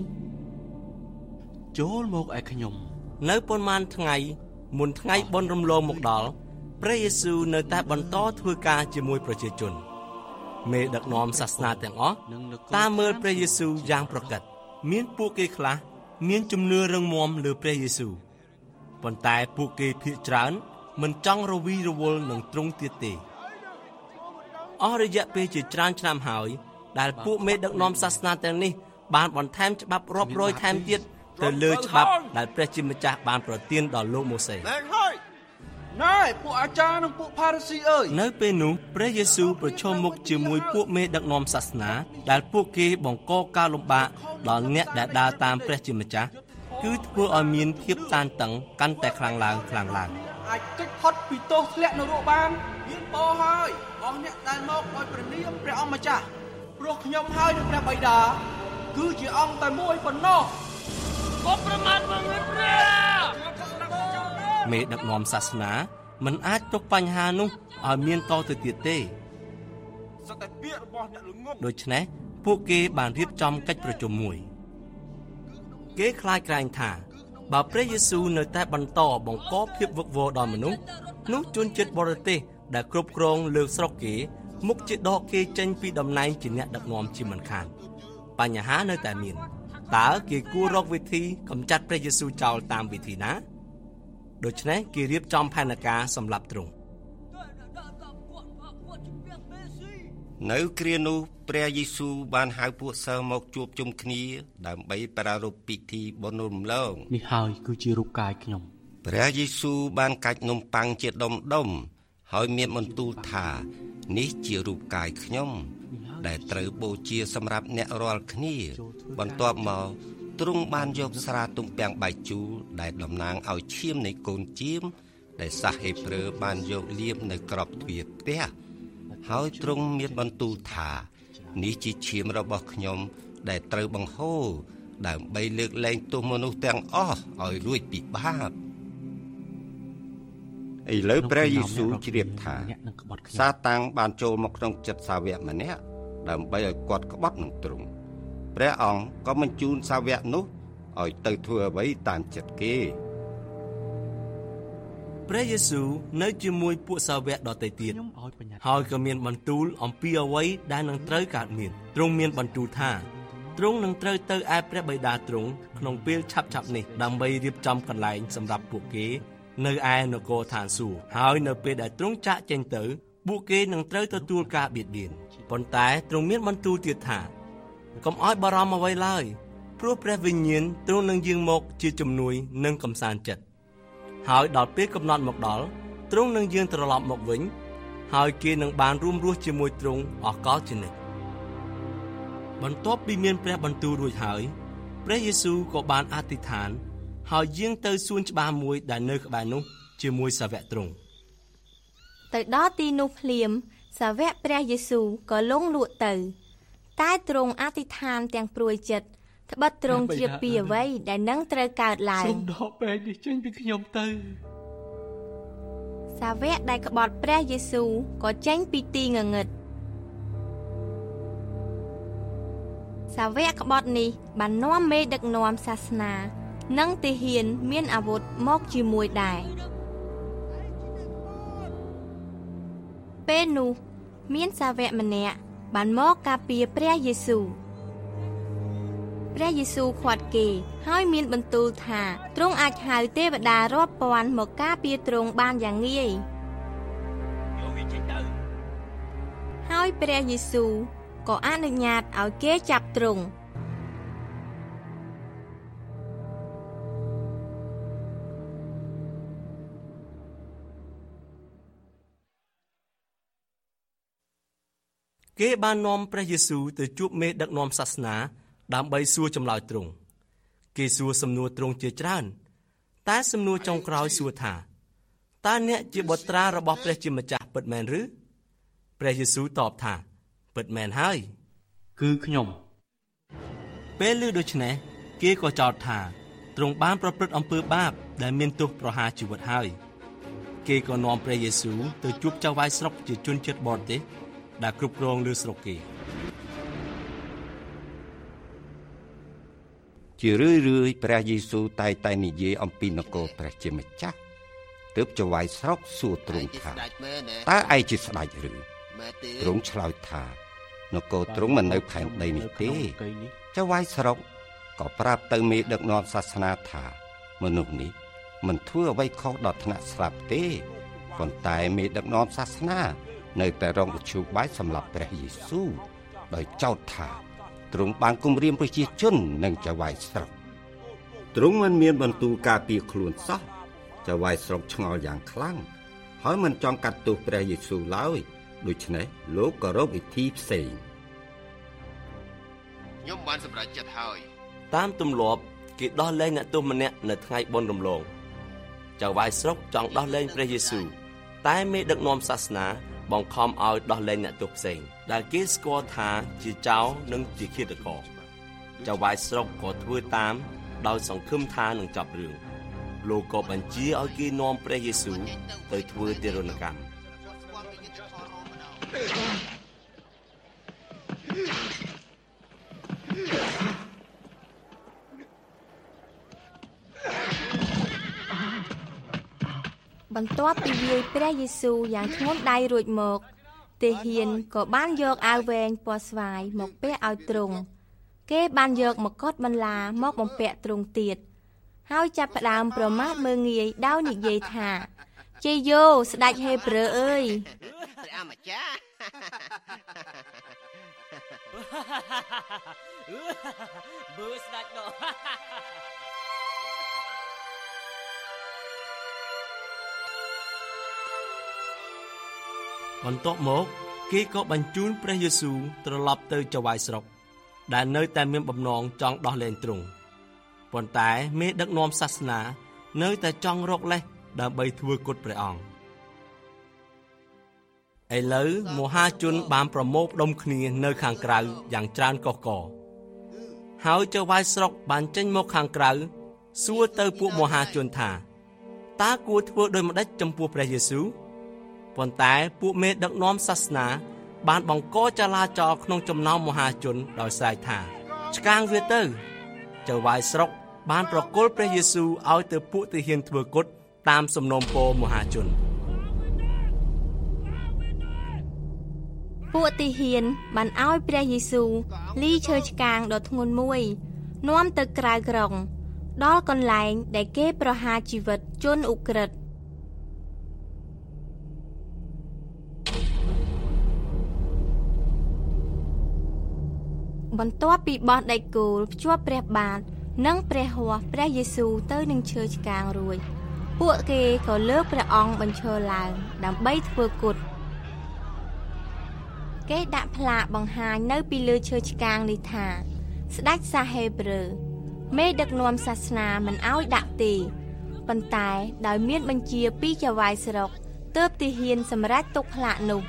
ចូលមកឯខ្ញុំនៅប៉ុន្មានថ្ងៃមុនថ្ងៃបុណ្យរំលងមកដល់ព្រះយេស៊ូវនៅតែបន្តធ្វើការជាមួយប្រជាជនមេដឹកនាំសាសនាទាំងអស់តាមមើលព្រះយេស៊ូវយ៉ាងប្រកបមានពួកគេខ្លះមានជំនឿរឹងមាំលើព្រះយេស៊ូវប៉ុន្តែពួកគេភាគច្រើនមិនចង់រវីរវល់នឹងទ្រង់ទៀតទេអស់រយៈពេលជាច្រើនឆ្នាំហើយដែលពួកមេដឹកនាំសាសនាទាំងនេះបានបន្ថែមច្បាប់រាប់រយថែមទៀតទៅលើច្បាប់ដែលព្រះជាម្ចាស់បានប្រទានដល់លោកម៉ូសេណែពួកអាចារ្យនិងពួកផារីស៊ីអើយនៅពេលនោះព្រះយេស៊ូវប្រឈមមុខជាមួយពួកមេដឹកនាំសាសនាដែលពួកគេបង្កការលំបាកដល់អ្នកដែលដើរតាមព្រះជាម្ចាស់គឺធ្វើឲ្យមានភាពតានតឹងកាន់តែខ្លាំងឡើងអាចគេចផុតពីទោសធ្លាក់នរកបានមានពរហើយអស់អ្នកដែលមកដោយព្រះនាមព្រះអង្គម្ចាស់ព្រោះខ្ញុំហើយនិងព្រះបិតាគឺជាអង្គតែមួយប៉ុណ្ណោះកុំប្រមាថមើលព្រះមេដឹកនាំសាសនាមិនអាចទុកបញ្ហានោះឲ្យមានតទៅទៀតទេដូច្នេះពួកគេបានរៀបចំកិច្ចប្រជុំមួយគេខ្លាចក្រែងថាបើព្រះយេស៊ូវនៅតែបន្តបង្កភាពវឹកវរដល់មនុស្សនោះជនជាតិបរទេសដែលគ្រប់គ្រងលើស្រុកគេមុខជាដកគេចេញពីតំណែងជាអ្នកដឹកនាំជាមិនខានបញ្ហានៅតែមានតើគេគួររកវិធីកម្ចាត់ព្រះយេស៊ូវចោលតាមវិធីណាដូច្នេះគេរៀបចំផែនការសម្រាប់ទ្រង់នៅគ្រានោះព្រះយេស៊ូវបានហៅពួកសិស្សមកជួបជុំគ្នាដើម្បីប្រារព្ធពិធីបុណ្យរំលងនេះហើយគឺជារូបកាយខ្ញុំព្រះយេស៊ូវបានកាច់នំប៉័ងជាដុំហើយមានបន្ទូលថានេះជារូបកាយខ្ញុំដែលត្រូវបូជាសម្រាប់អ្នករាល់គ្នាបន្ទាប់មកទ្រង់បានយកស្រាទំពាំងបាយជូរដែលតំណាងឲ្យឈាមនៃកូនជៀមដែលសាសហេប្រឺបានយកលាបនៅក្របទ្វារផ្ទះហើយទ្រង់មានបន្ទូលថានេះជាឈាមរបស់ខ្ញុំដែលត្រូវបង្ហូរដើម្បីលើកលែងទោសមនុស្សទាំងអស់ឲ្យរួចពីបាបឥឡូវព្រះយេស៊ូវជ្រាបថាសាតាំងបានចូលមកក្នុងចិត្តសាវកម្នាក់ដើម្បីឲ្យគាត់ក្បត់នឹងទ្រង់ព្រះអង្គក៏បញ្ជូនសាវកនោះឲ្យទៅធ្វើអ្វីតាមចិត្តគេព្រះយេស៊ូវនៅជាមួយពួកសាវកដទៃទៀតហើយក៏មានបន្ទូលអំពីអ្វីដែលនឹងត្រូវកើតមានទ្រង់មានបន្ទូលថាទ្រង់នឹងត្រូវទៅឯព្រះបិតាទ្រង់ក្នុងពេលឆាប់នេះដើម្បីរៀបចំកន្លែងសម្រាប់ពួកគេនៅឯនគរឋានសួគ៌ហើយនៅពេលដែលទ្រង់ចាកចេញទៅពួកគេនឹងត្រូវទទួលការបៀតបៀនប៉ុន្តែទ្រង់មានបន្ទូលទៀតថាកុំឲ្យបារម្ភអ្វីឡើយព្រោះព្រះវិញ្ញាណទ្រង់នឹងយាងមកជាជំនួយនិងកំសាន្តចិត្តហើយដល់ពេលកំណត់មកដល់ទ្រង់នឹងយាងត្រឡប់មកវិញហើយគេនឹងបានរួមរស់ជាមួយទ្រង់អស់កលជានិច្ចបន្ទាប់ពីមានព្រះបន្ទូលរួចហើយព្រះយេស៊ូវក៏បានអធិដ្ឋានហើយយាងទៅសួនច្បារមួយដែលនៅក្បែរនោះជាមួយសាវកទ្រង់ទៅដល់ទីនោះភ្លាមសាវកព្រះយេស៊ូវក៏លង់លក់ទៅតែទ្រង់អធិដ្ឋានទាំងព្រួយចិត្តត្បិតទ្រង់ជ្រាបពីអ្វីដែលនឹងត្រូវកើតឡើងសូមដកបែកនេះចេញពីខ្ញុំទៅសាវកដែលក្បត់ព្រះយេស៊ូវក៏ចេញពីទីងងឹតសាវកក្បត់នេះបាននាំមេដឹកនាំសាសនានិងទាហានមានអាវុធមកជាមួយដែរពេលនោះមានសាវកម្នាក់បានមកការពារព្រះយេស៊ូវព្រះយេស៊ូវខាត់គេហើយមានបន្ទូលថាទ្រង់អាចហៅទេវតារាប់ពាន់មកការពារទ្រង់បានយ៉ាងងាយហើយព្រះយេស៊ូវក៏អនុញ្ញាតឲ្យគេចាប់ទ្រង់គេបាននាំព្រះយេស៊ូវទៅជួបមេដឹកនាំសាសនាដើម្បីសួរចម្លើយទ្រង់គេសួរសំណួរទ្រង់ជាច្រើនតែសំណួរចុងក្រោយសួរថាតើអ្នកជាបុត្រារបស់ព្រះជាម្ចាស់ពិតមែនឬព្រះយេស៊ូវតបថាពិតមែនហើយគឺខ្ញុំពេលឮដូច្នេះគេក៏ចោទថាទ្រង់បានប្រព្រឹត្តអំពើបាបដែលមានទោសប្រហារជីវិតហើយគេក៏នាំព្រះយេស៊ូវទៅជួបចៅហ្វាយស្រុកជាជនជាតិបរទេសដែលគ្រប់គ្រងលើស្រុកគេជារឿយៗព្រះយេស៊ូវតែនិយាយអំពីនគរព្រះជាម្ចាស់ទើបចៅហ្វាយស្រុកសួរទ្រង់ថាតើឯងជាស្ដេចឬទ្រង់ឆ្លើយថានគរទ្រង់មិននៅផែនដីនេះទេចៅហ្វាយស្រុកក៏ប្រាប់ទៅមេដឹកនាំសាសនាថាមនុស្សនេះមិនធ្វើអ្វីខុសដល់ថ្នាក់ស្លាប់ទេប៉ុន្តែមេដឹកនាំសាសនានៅតែរងមធ្យោបាយសម្លាប់ព្រះយេស៊ូវដោយចោទថាទ្រង់បានគំរាមប្រជាជននិងចៅហ្វាយស្រុកទ្រង់មិនមានបន្ទូលការពារខ្លួនសោះចៅហ្វាយស្រុកឆ្ងល់យ៉ាងខ្លាំងហើយមិនចង់កាត់ទោសព្រះយេស៊ូវឡើយដូច្នេះលោកក៏រកវិធីផ្សេងខ្ញុំបានសម្រេចចិត្តហើយតាមទម្លាប់គេដោះលែងអ្នកទោសម្នាក់នៅថ្ងៃបុណ្យរំលងចៅហ្វាយស្រុកចង់ដោះលែងព្រះយេស៊ូវតែមេដឹកនាំសាសនាបង្ខំឲ្យដោះលែងអ្នកទោសផ្សេងដែលគេស្គាល់ថាជាចៅនិងជាឃាតករចៅហ្វាយស្រុកក៏ធ្វើតាមដោយសង្ឃឹមថានឹងចប់រឿងលោកក៏បញ្ជាឲ្យគេនាំព្រះយេស៊ូវទៅធ្វើទារុណកម្មបន្ទាប់ពីវាយព្រះយេស៊ូវយ៉ាងធ្ងន់ដៃរួចមកទាហានក៏បានយកអាវវែងពណ៌ស្វាយមកពាក់ឲ្យទ្រង់គេបានយកមកុដបន្លាមកបំពាក់ទ្រង់ទៀតហើយចាប់ផ្ដើមប្រមាថមើលងាយដោយនិយាយថាជេយ៉ូស្ដេចហេព្រើរអើយព្រះអម្ចាស់បើស្ដេចដល់បន្ទាប់មកគេក៏បញ្ជូនព្រះយេស៊ូវត្រឡប់ទៅចៅហ្វាយស្រុកដែលនៅតែមានបំណងចង់ដោះលែងទ្រង់ប៉ុន្តែមេដឹកនាំសាសនានៅតែចង់រកលេសដើម្បីធ្វើគុតព្រះអង្គឥឡូវមហាជនបានប្រមូលផ្ដុំគ្នានៅខាងក្រៅយ៉ាងច្រើនកុះករហើយចៅហ្វាយស្រុកបានចេញមកខាងក្រៅសួរទៅពួកមហាជនថាតើគួរធ្វើដូចម្តេចចំពោះព្រះយេស៊ូវប៉ុន្តែពួកមេដឹកនាំសាសនាបានបង្កចលាចលក្នុងចំណោមមហាជនដោយស្រែកថាឆ្កាងវាទៅចៅហ្វាយស្រុកបានប្រគល់ព្រះយេស៊ូវឲ្យទៅពួកទាហានធ្វើគុតតាមសំណូមពរមហាជនពួកទាហានបានឲ្យព្រះយេស៊ូវលីឈើឆ្កាងដ៏ធ្ងន់មួយនាំទៅក្រៅក្រុងដល់កន្លែងដែលគេប្រហារជីវិតជនឧក្រិដ្ឋបន្ទាប់ពីបោះដែកគោលភ្ជាប់ព្រះបាទនិងព្រះហស្ថព្រះយេស៊ូវទៅនឹងឈើឆ្កាងរួចពួកគេក៏លើកព្រះអង្គបញ្ឈរឡើងដើម្បីធ្វើគុតគេដាក់ផ្លាកបង្ហាញនៅពីលើឈើឆ្កាងនេះថាស្ដេចសាហេព្រើរមេដឹកនាំសាសនាមិនអោយដាក់ទេប៉ុន្តែដោយមានបញ្ជាពីចៅហ្វាយស្រុកទើបទាហានសម្រេចទុកផ្លាកនោះ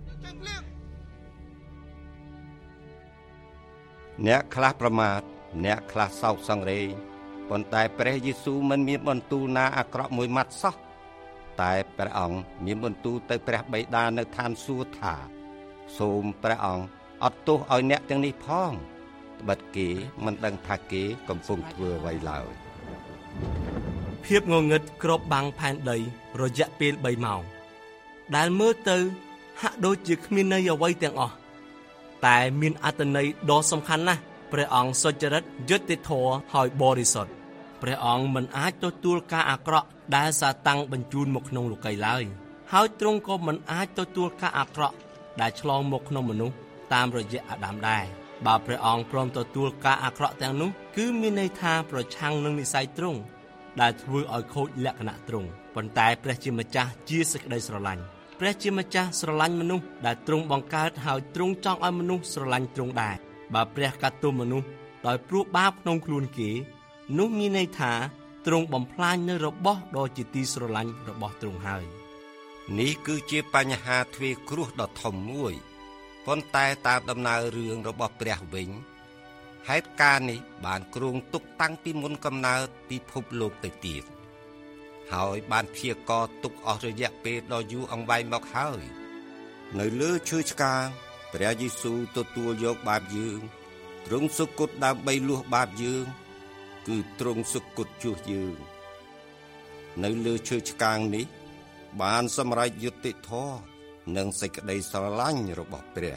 អ្នកខ្លះប្រមាថអ្នកខ្លះសោកសង្រេងប៉ុន្តែព្រះយេស៊ូវមិនមានបន្ទូលណាអាក្រក់មួយម៉ាត់សោះតែព្រះអង្គមានបន្ទូលទៅព្រះបិតានៅឋានសួគ៌ថាសូមព្រះអង្គអត់ទោសឲ្យអ្នកទាំងនេះផងត្បិតគេមិនដឹងថាគេកំពុងធ្វើអ្វីឡើយភាពងងឹតគ្របបាំងផែនដីរយៈពេល3ម៉ោងដែលមើលទៅហាក់ដូចជាគ្មានន័យអ្វីទាំងអស់តែមានអត្ថន័យដ៏សំខាន់ណាស់ព្រះអង្គសុចរិតយុត្តិធម៌ហើយបរិសុទ្ធព្រះអង្គមិនអាចទទួលការអាក្រក់ដែលសាតាំងបញ្ជូនមកក្នុងលោកីឡើយហើយទ្រង់ក៏មិនអាចទទួលការអាក្រក់ដែលឆ្លងមកក្នុងមនុស្សតាមរយៈអាដាមដែរបើព្រះអង្គព្រមទទួលការអាក្រក់ទាំងនោះគឺមានន័យថាប្រឆាំងនឹងនិស្ស័យទ្រង់ដែលធ្វើឲ្យខូចលក្ខណៈទ្រង់ប៉ុន្តែព្រះជាម្ចាស់ជាសេចក្តីស្រឡាញ់ព្រះជាម្ចាស់ស្រឡាញ់មនុស្សដែលទ្រង់បង្កើតហើយទ្រង់ចង់ឲ្យមនុស្សស្រឡាញ់ទ្រង់ដែរបើព្រះកាត់ទោសមនុស្សដោយព្រោះបាបក្នុងខ្លួនគេនោះមានន័យថាទ្រង់បំផ្លាញនៅរបស់ដ៏ជាទីស្រឡាញ់របស់ទ្រង់ហើយនេះគឺជាបញ្ហាទ្វេគ្រោះដ៏ធំមួយប៉ុន្តែតាមដំណើររឿងរបស់ព្រះវិញហេតុការណ៍នេះបានគ្រោងទុកតាំងពីមុនកំណើតពិភពលោកទៅទៀតហើយបានព្យាករទុកអស់រយៈពេលដ៏យូរអង្វែងមកហើយនៅលើឈើឆ្កាងព្រះយេស៊ូវទទួលយកបាបយើងទ្រង់សុគតដើម្បីលួសបាបយើងគឺទ្រង់សុគតជួសយើងនៅលើឈើឆ្កាងនេះបានសម្រេចយុត្តិធម៌និងសេចក្តីស្រឡាញ់របស់ព្រះ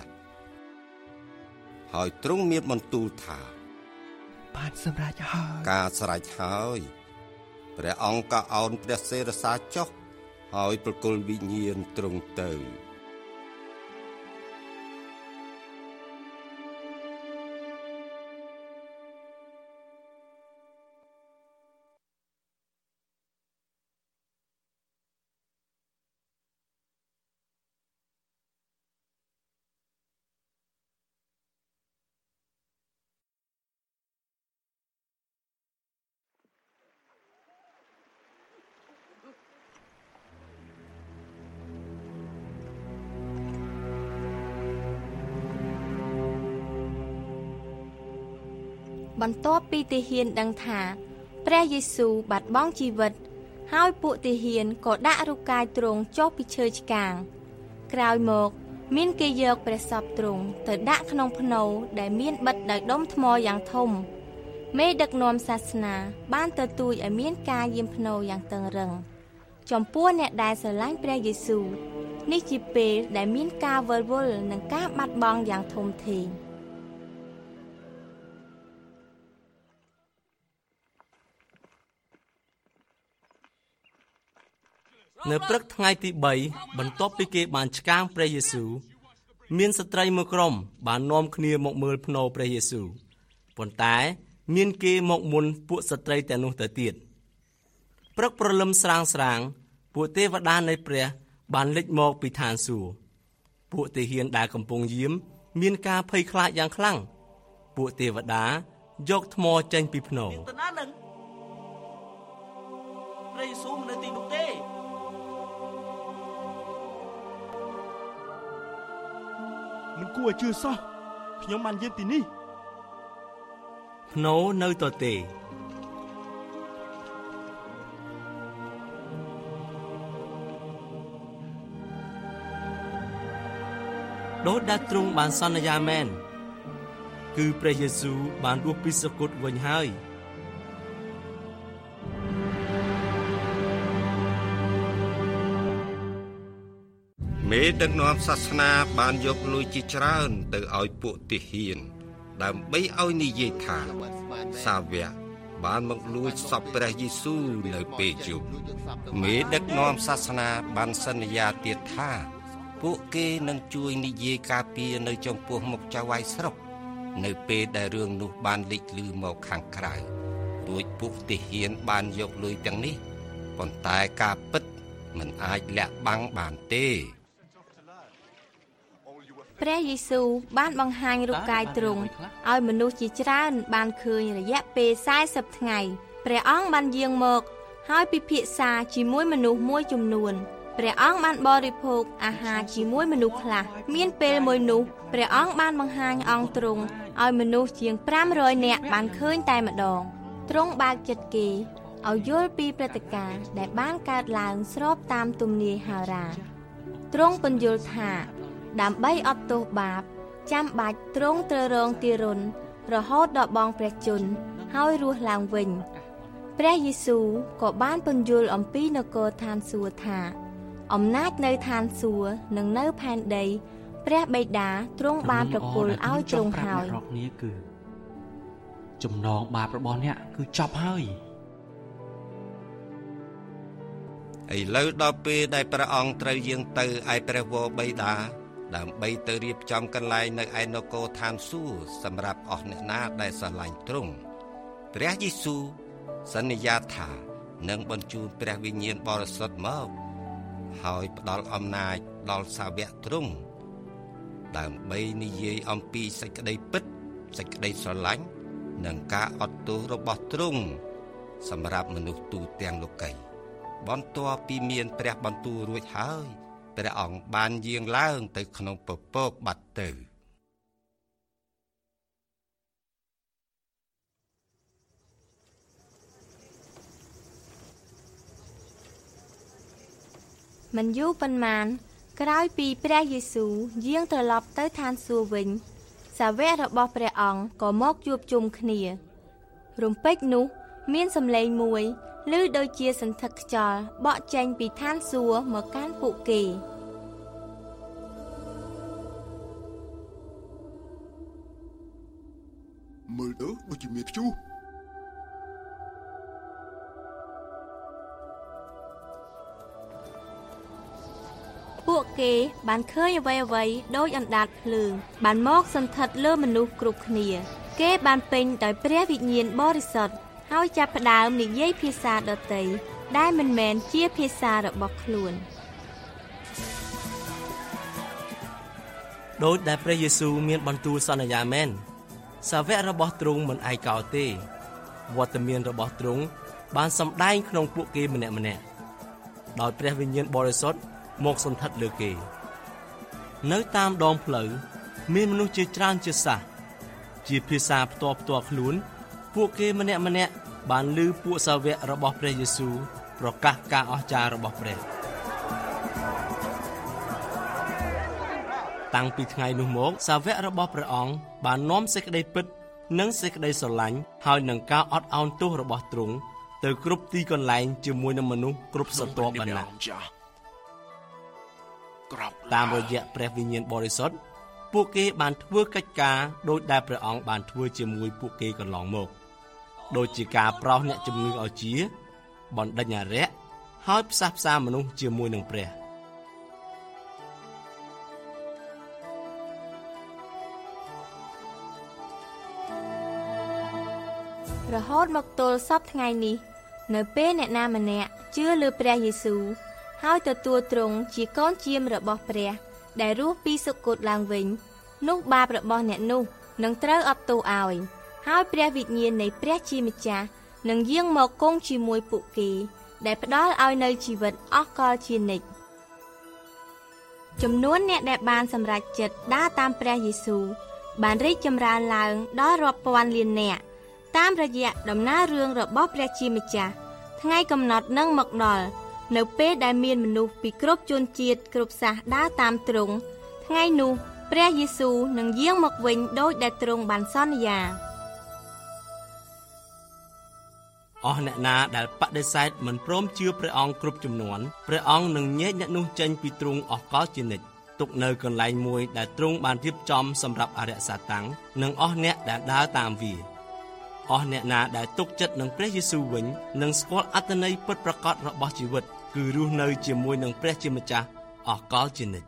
ហើយទ្រង់មានបន្ទូលថាបានសម្រេចហើយការស្រេចហើយព្រះអង្គក៏អោនព្រះសេរសាចុះហើយប្រគល់វិញ្ញាណទ្រង់ទៅបន្ទាប់ពីទាហានដឹងថាព្រះយេស៊ូវបាត់បង់ជីវិតហើយពួកទាហានក៏ដាក់រូបកាយទ្រង់ចុះពីឈើឆ្កាងក្រោយមកមានគេយកព្រះសពទ្រង់ទៅដាក់ក្នុងភ្នូរដែលមានបិទដោយដុំថ្មយ៉ាងធំមេដឹកនាំសាសនាបានទទូចឲ្យមានការយាមភ្នូរយ៉ាងតឹងរ៉ឹងចំពោះអ្នកដែលស្រឡាញ់ព្រះយេស៊ូវនេះជាពេលដែលមានការវិលវល់និងការបាត់បង់យ៉ាងធំធេងនៅព្រឹកថ្ងៃទី3បន្ទាប់ពីគេបានឆ្កាងព្រះយេស៊ូវមានស្ត្រីមួយក្រុមបាននាំគ្នាមកមើលភ្នូរព្រះយេស៊ូវប៉ុន្តែមានគេមកមុនពួកស្ត្រីទាំងនោះទៅទៀតព្រឹកព្រលឹមស្រាងពួកទេវតានៃព្រះបានលេចមកពីឋានសួគ៌ពួកទាហានដែលកំពុងយាមមានការភ័យខ្លាចយ៉ាងខ្លាំងពួកទេវតាយកថ្មចេញពីភ្នូរព្រះយេស៊ូវមិននៅទីនោះទេមិនគួរឲ្យជឿសោះខ្ញុំបានយាមទីនេះភ្នូរនៅទទេដូចដែលទ្រង់បានសន្យាមែនគឺព្រះយេស៊ូវបានរស់ពីសគត់វិញហើយមេដឹកនាំសាសនាបានយកលុយជាច្រើនទៅឲ្យពួកទាហានដើម្បីឲ្យនិយាយថាសាវកបានមកលួចសពព្រះយេស៊ូវនៅពេលយប់មេដឹកនាំសាសនាបានសន្យាទៀតថាពួកគេនឹងជួយនិយាយការពារនៅចំពោះមុខចៅហ្វាយស្រុកនៅពេលដែលរឿងនោះបានលេចឮមកខាងក្រៅរួចពួកទាហានបានយកលុយទាំងនេះប៉ុន្តែការពិតមិនអាចលាក់បាំងបានទេព្រះយេស៊ូវបានបង្ហាញរូបកាយទ្រង់ឲ្យមនុស្សជាច្រើនបានឃើញរយៈពេល40ថ្ងៃព្រះអង្គបានយាងមកហើយពិភាក្សាជាមួយមនុស្សមួយចំនួនព្រះអង្គបានបរិភោគអាហារជាមួយមនុស្សខ្លះមានពេលមួយនោះព្រះអង្គបានបង្ហាញអង្គទ្រង់ឲ្យមនុស្សជាង500នាក់បានឃើញតែម្ដងទ្រង់បើកចិត្តគេឲ្យយល់ពីព្រឹត្តិការណ៍ដែលបានកើតឡើងស្របតាមទំនាយហោរាទ្រង់ពន្យល់ថាដើម្បីអត់ទោសបាបចាំបាច់ទ្រង់ត្រូវរងទារុណរហូតដល់បងព្រះជន្មហើយរស់ឡើងវិញព្រះយេស៊ូវក៏បានពន្យល់អំពីនគរឋានសួគ៌ថាអំណាចនៅឋានសួគ៌និងនៅផែនដីព្រះបិតាទ្រង់បានប្រគល់ឲ្យទ្រង់ហើយនេះគឺចំណងបាបរបស់អ្នកគឺចប់ហើយឥឡូវដល់ពេលដែលព្រះអង្គត្រូវយាងទៅឯព្រះវរបិតាដើម្បីទៅរៀបចំកន្លែងនៅឯនគរឋានសួគ៌សម្រាប់អស់អ្នកណាដែលស្រឡាញ់ទ្រង់ព្រះយេស៊ូវសន្យាថានឹងបញ្ជូនព្រះវិញ្ញាណបរិសុទ្ធមកហើយផ្ដល់អំណាចដល់សាវកទ្រង់ដើម្បីនិយាយអំពីសេចក្តីពិតសេចក្តីស្រឡាញ់និងការអត់ទោសរបស់ទ្រង់សម្រាប់មនុស្សទូទាំងលោកីបន្ទាប់ពីមានព្រះបន្ទូលរួចហើយព្រះអង្គបានយាងឡើងទៅក្នុងពពកបាត់ទៅមិនយូរប៉ុន្មានក្រោយពីព្រះយេស៊ូវយាងត្រឡប់ទៅឋានសួគ៌វិញសាវករបស់ព្រះអង្គក៏មកជួបជុំគ្នារំពេចនោះមានសំឡេងមួយឮដូចជាសន្ធឹកខ្យល់បក់ចេញពីឋានសួគ៌មកកាន់ពួកគេមើលទៅដូចជាមានព្យុះពួកគេបានឃើញអ្វីៗដូចអណ្ដាតភ្លើងបានមកសន្ធិដ្ឋលើមនុស្សគ្រប់គ្នាគេបានពេញដោយព្រះវិញ្ញាណបរិសុទ្ធហើយចាប់ផ្ដើមនិយាយភាសាដទៃដែលមិនមែនជាភាសារបស់ខ្លួនដោយដែលព្រះយេស៊ូវមានបន្ទូលសន្យាមែនសាវករបស់ទ្រង់មិនឯកោទេវត្តមានរបស់ទ្រង់បានសម្ដែងក្នុងពួកគេម្នាក់ៗដោយព្រះវិញ្ញាណបរិសុទ្ធមកសន្ធិដ្ឋលើគេនៅតាមដងផ្លូវមានមនុស្សជាច្រើនជាសះជាភាសាផ្ទាល់ខ្លួនពួកគេម្នាក់បានឮពួកសាវករបស់ព្រះយេស៊ូវប្រកាសការអស្ចារ្យរបស់ព្រះតាំងពីថ្ងៃនោះមកសាវករបស់ព្រះអង្គបាននាំសេចក្តីពិតនិងសេចក្តីស្រឡាញ់ហើយនឹងការអត់ឱនទោសរបស់ទ្រង់ទៅគ្រប់ទីកន្លែងជាមួយនឹងមនុស្សគ្រប់ស្រទាប់វណ្ណៈតាមរយៈព្រះវិញ្ញាណបរិសុទ្ធពួកគេបានធ្វើកិច្ចការដោយដែលព្រះអង្គបានធ្វើជាមួយពួកគេកន្លងមកដូចជាការប្រោសអ្នកជំងឺឲ្យជាបណ្ដេញអារក្សហើយផ្សះផ្សាមនុស្សជាមួយនឹងព្រះរហូតមកទល់សពថ្ងៃនេះនៅពេលអ្នកណាម្នាក់ជឿលើព្រះយេស៊ូវហើយទទួលទ្រង់ជាកូនជាមរបស់ព្រះដែលរស់ពីសុគតឡើងវិញនោះបាបរបស់អ្នកនោះនឹងត្រូវអត់ទោសឲ្យហើយព្រះវិញ្ញាណនៃព្រះជាម្ចាស់នឹងយាងមកគង់ជាមួយពួកគេដែលផ្ដល់ឲ្យនៅជីវិតអស់កលជានិច្ចចំនួនអ្នកដែលបានសម្រេចចិត្តដើរតាមព្រះយេស៊ូវបានរីកចម្រើនឡើងដល់រាប់ពាន់លាននាក់តាមរយៈដំណើររឿងរបស់ព្រះជាម្ចាស់ថ្ងៃកំណត់នឹងមកដល់នៅពេលដែលមានមនុស្សពីគ្រប់ជនជាតិគ្រប់សាសដើរតាមទ្រង់ថ្ងៃនោះព្រះយេស៊ូវនឹងយាងមកវិញដោយដែលទ្រង់បានសន្យាអស់អ្នកណាដែលបដិសេធមិនព្រមជឿព្រះអង្គគ្រប់ចំនួនព្រះអង្គនឹងញែកអ្នកនោះចេញពីទ្រង់អស់កលជានិច្ចទុកនៅកន្លែងមួយដែលទ្រង់បានរៀបចំសម្រាប់អរិយសាតាំងនិងអស់អ្នកដែលដើរតាមវាអស់អ្នកណាដែលទុកចិត្តនឹងព្រះយេស៊ូវវិញនឹងស្គាល់អត្ថន័យពិតប្រាកដរបស់ជីវិតគឺរស់នៅជាមួយនឹងព្រះជាម្ចាស់អស់កលជានិច្ច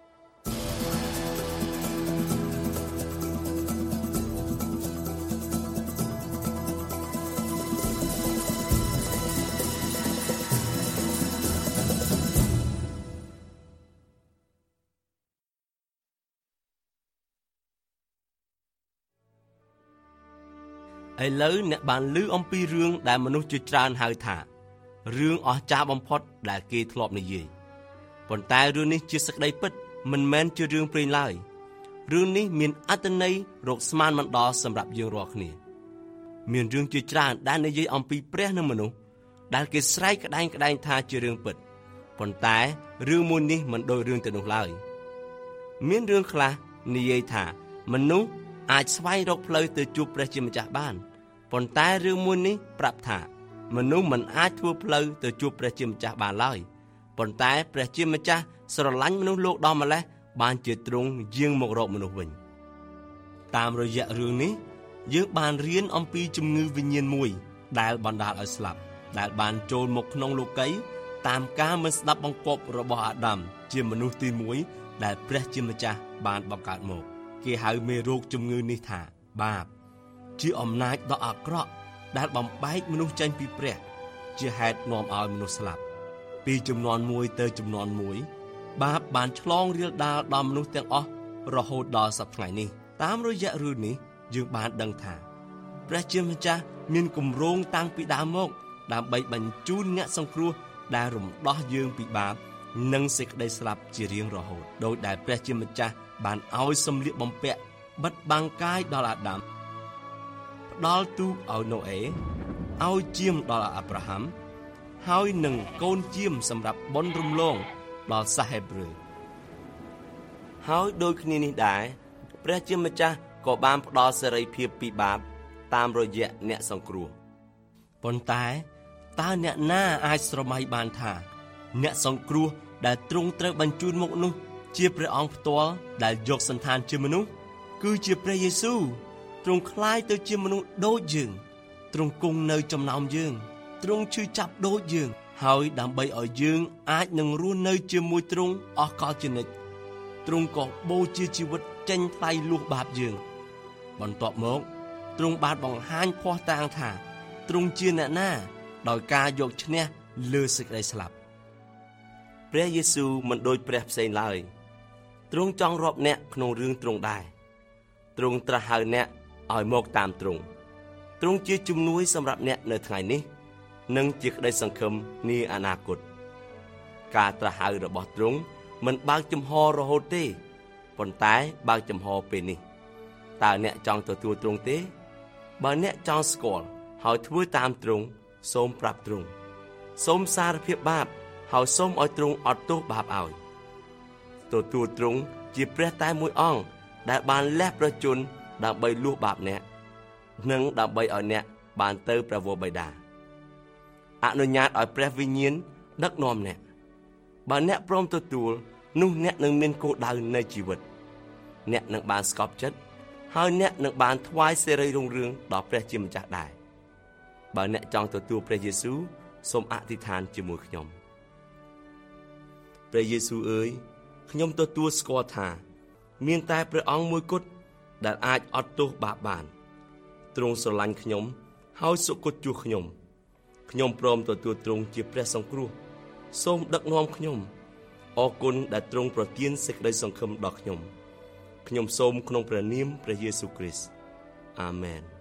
ឥឡូវអ្នកបានឮអំពីរឿងដែលមនុស្សជាច្រើនហៅថារឿងអស្ចារ្យបំផុតដែលគេធ្លាប់និយាយប៉ុន្តែរឿងនេះជាសេចក្តីពិតមិនមែនជារឿងព្រេងឡើយរឿងនេះមានអត្ថន័យរកស្មានមិនដល់សម្រាប់យើងរាល់គ្នាមានរឿងជាច្រើនដែលនិយាយអំពីព្រះនិងមនុស្សដែលគេស្រែកក្តែងថាជារឿងពិតប៉ុន្តែរឿងមួយនេះមិនដូចរឿងទៅនោះឡើយមានរឿងខ្លះនិយាយថាមនុស្សអាចស្វែងរកផ្លូវទៅជួបព្រះជាម្ចាស់បានប៉ុន្តែរឿងមួយនេះប្រាប់ថាមនុស្សមិនអាចធ្វើផ្លូវទៅជួបព្រះជាម្ចាស់បានឡើយប៉ុន្តែព្រះជាម្ចាស់ស្រឡាញ់មនុស្សលោកដល់ម្លេះបានជាទ្រង់យាងមករកមនុស្សវិញតាមរយៈរឿងនេះយើងបានរៀនអំពីជំងឺវិញ្ញាណមួយដែលបណ្ដាលឲ្យស្លាប់ដែលបានចូលមកក្នុងលោកីតាមការមិនស្ដាប់បង្គាប់របស់អាដាមជាមនុស្សទី1ដែលព្រះជាម្ចាស់បានបង្កើតមកគេហៅមេរោគជំងឺនេះថាបាបជាអំណាចដ៏អាក្រក់ដែលបំបែកមនុស្សចេញពីព្រះជាហេតុនាំឲ្យមនុស្សស្លាប់ពីជំនាន់មួយទៅជំនាន់មួយបាបបានឆ្លងរាលដាលដល់មនុស្សទាំងអស់រហូតដល់សព្វថ្ងៃនេះតាមរយៈរឿងនេះយើងបានដឹងថាព្រះជាម្ចាស់មានគម្រោងតាំងពីដើមមកដើម្បីបញ្ជូនអ្នកសង្គ្រោះដែលរំដោះយើងពីបាបនិងសេចក្តីស្លាប់ជារៀងរហូតដោយដែលព្រះជាម្ចាស់បានឲ្យសម្លៀកបំពាក់បិទបាំងកាយដល់អាដាមផ្ដល់ទូកឲ្យណូអេឲ្យជាមដល់អាប់រ៉ាហាំហើយនឹងកូនជាមសម្រាប់បុណ្យរំលងដល់សាសហេប្រឺហើយដូចគ្នានេះដែរព្រះជាម្ចាស់ក៏បានផ្ដល់សេរីភាពពីបាបតាមរយៈអ្នកសង្គ្រោះប៉ុន្តែតើអ្នកណាអាចស្រមៃបានថាអ្នកសង្គ្រោះដែលទ្រង់ត្រូវបញ្ជូនមកនោះជាព្រះអង្គផ្ទាល់ដែលយកសន្តានជាមនុស្សគឺជាព្រះយេស៊ូវទ្រង់คล้ายទៅជាមនុស្សដូចយើងទ្រង់គង់នៅចំណោមយើងទ្រង់ឈឺចាប់ដូចយើងហើយដើម្បីឲ្យយើងអាចនឹងរស់នៅជាមួយទ្រង់អស់កលជានិច្ចទ្រង់ក៏បូជាជីវិតចេញថ្លៃលួសបាបយើងបន្ទាប់មកទ្រង់បានបង្ហាញភ័ស្តុតាងថាទ្រង់ជាអ្នកណាដោយការយកឈ្នះលើសេចក្តីស្លាប់ព្រះយេស៊ូវមិនដូចព្រះផ្សេងឡើយទ្រង់ចង់រាប់អ្នកក្នុងរឿងទ្រង់ដែរទ្រង់ត្រាស់ហៅអ្នកឲ្យមកតាមទ្រង់ទ្រង់ជាជំនួយសម្រាប់អ្នកនៅថ្ងៃនេះនិងជាក្តីសង្ឃឹមនាអនាគតការត្រាស់ហៅរបស់ទ្រង់មិនបើកចំហរហូតទេប៉ុន្តែបើកចំហពេលនេះតើអ្នកចង់ទទួលទ្រង់ទេបើអ្នកចង់ស្គាល់ហើយធ្វើតាមទ្រង់សូមប្រាប់ទ្រង់សូមសារភាពបាបហើយសូមឲ្យទ្រង់អត់ទោសបាបឲ្យទទួលទ្រង់ជាព្រះតែមួយអង្គដែលបានលះព្រះជន្មដើម្បីលួសបាបអ្នកនិងដើម្បីឲ្យអ្នកបានទៅព្រះវរបិតាអនុញ្ញាតឲ្យព្រះវិញ្ញាណដឹកនាំអ្នកបើអ្នកព្រមទទួលនោះអ្នកនឹងមានគោលដៅនៃជីវិតអ្នកនឹងបានស្កប់ចិត្តហើយអ្នកនឹងបានថ្វាយសេរីរុងរឿងដល់ព្រះជាម្ចាស់ដែរបើអ្នកចង់ទទួលព្រះយេស៊ូវសូមអធិដ្ឋានជាមួយខ្ញុំព្រះយេស៊ូវអើយខ្ញុំទទួលស្គាល់ថាមានតែព្រះអង្គមួយគត់ដែលអាចអត់ទោសបាបបានទ្រង់ស្រឡាញ់ខ្ញុំហើយសុគតជួសខ្ញុំព្រមទទួលទ្រង់ជាព្រះសង្គ្រោះសូមដឹកនាំខ្ញុំអរគុណដែលទ្រង់ប្រទានសេចក្តីសង្ឃឹមដល់ខ្ញុំសូមក្នុងព្រះនាមព្រះយេស៊ូវគ្រីស្ទអាមែន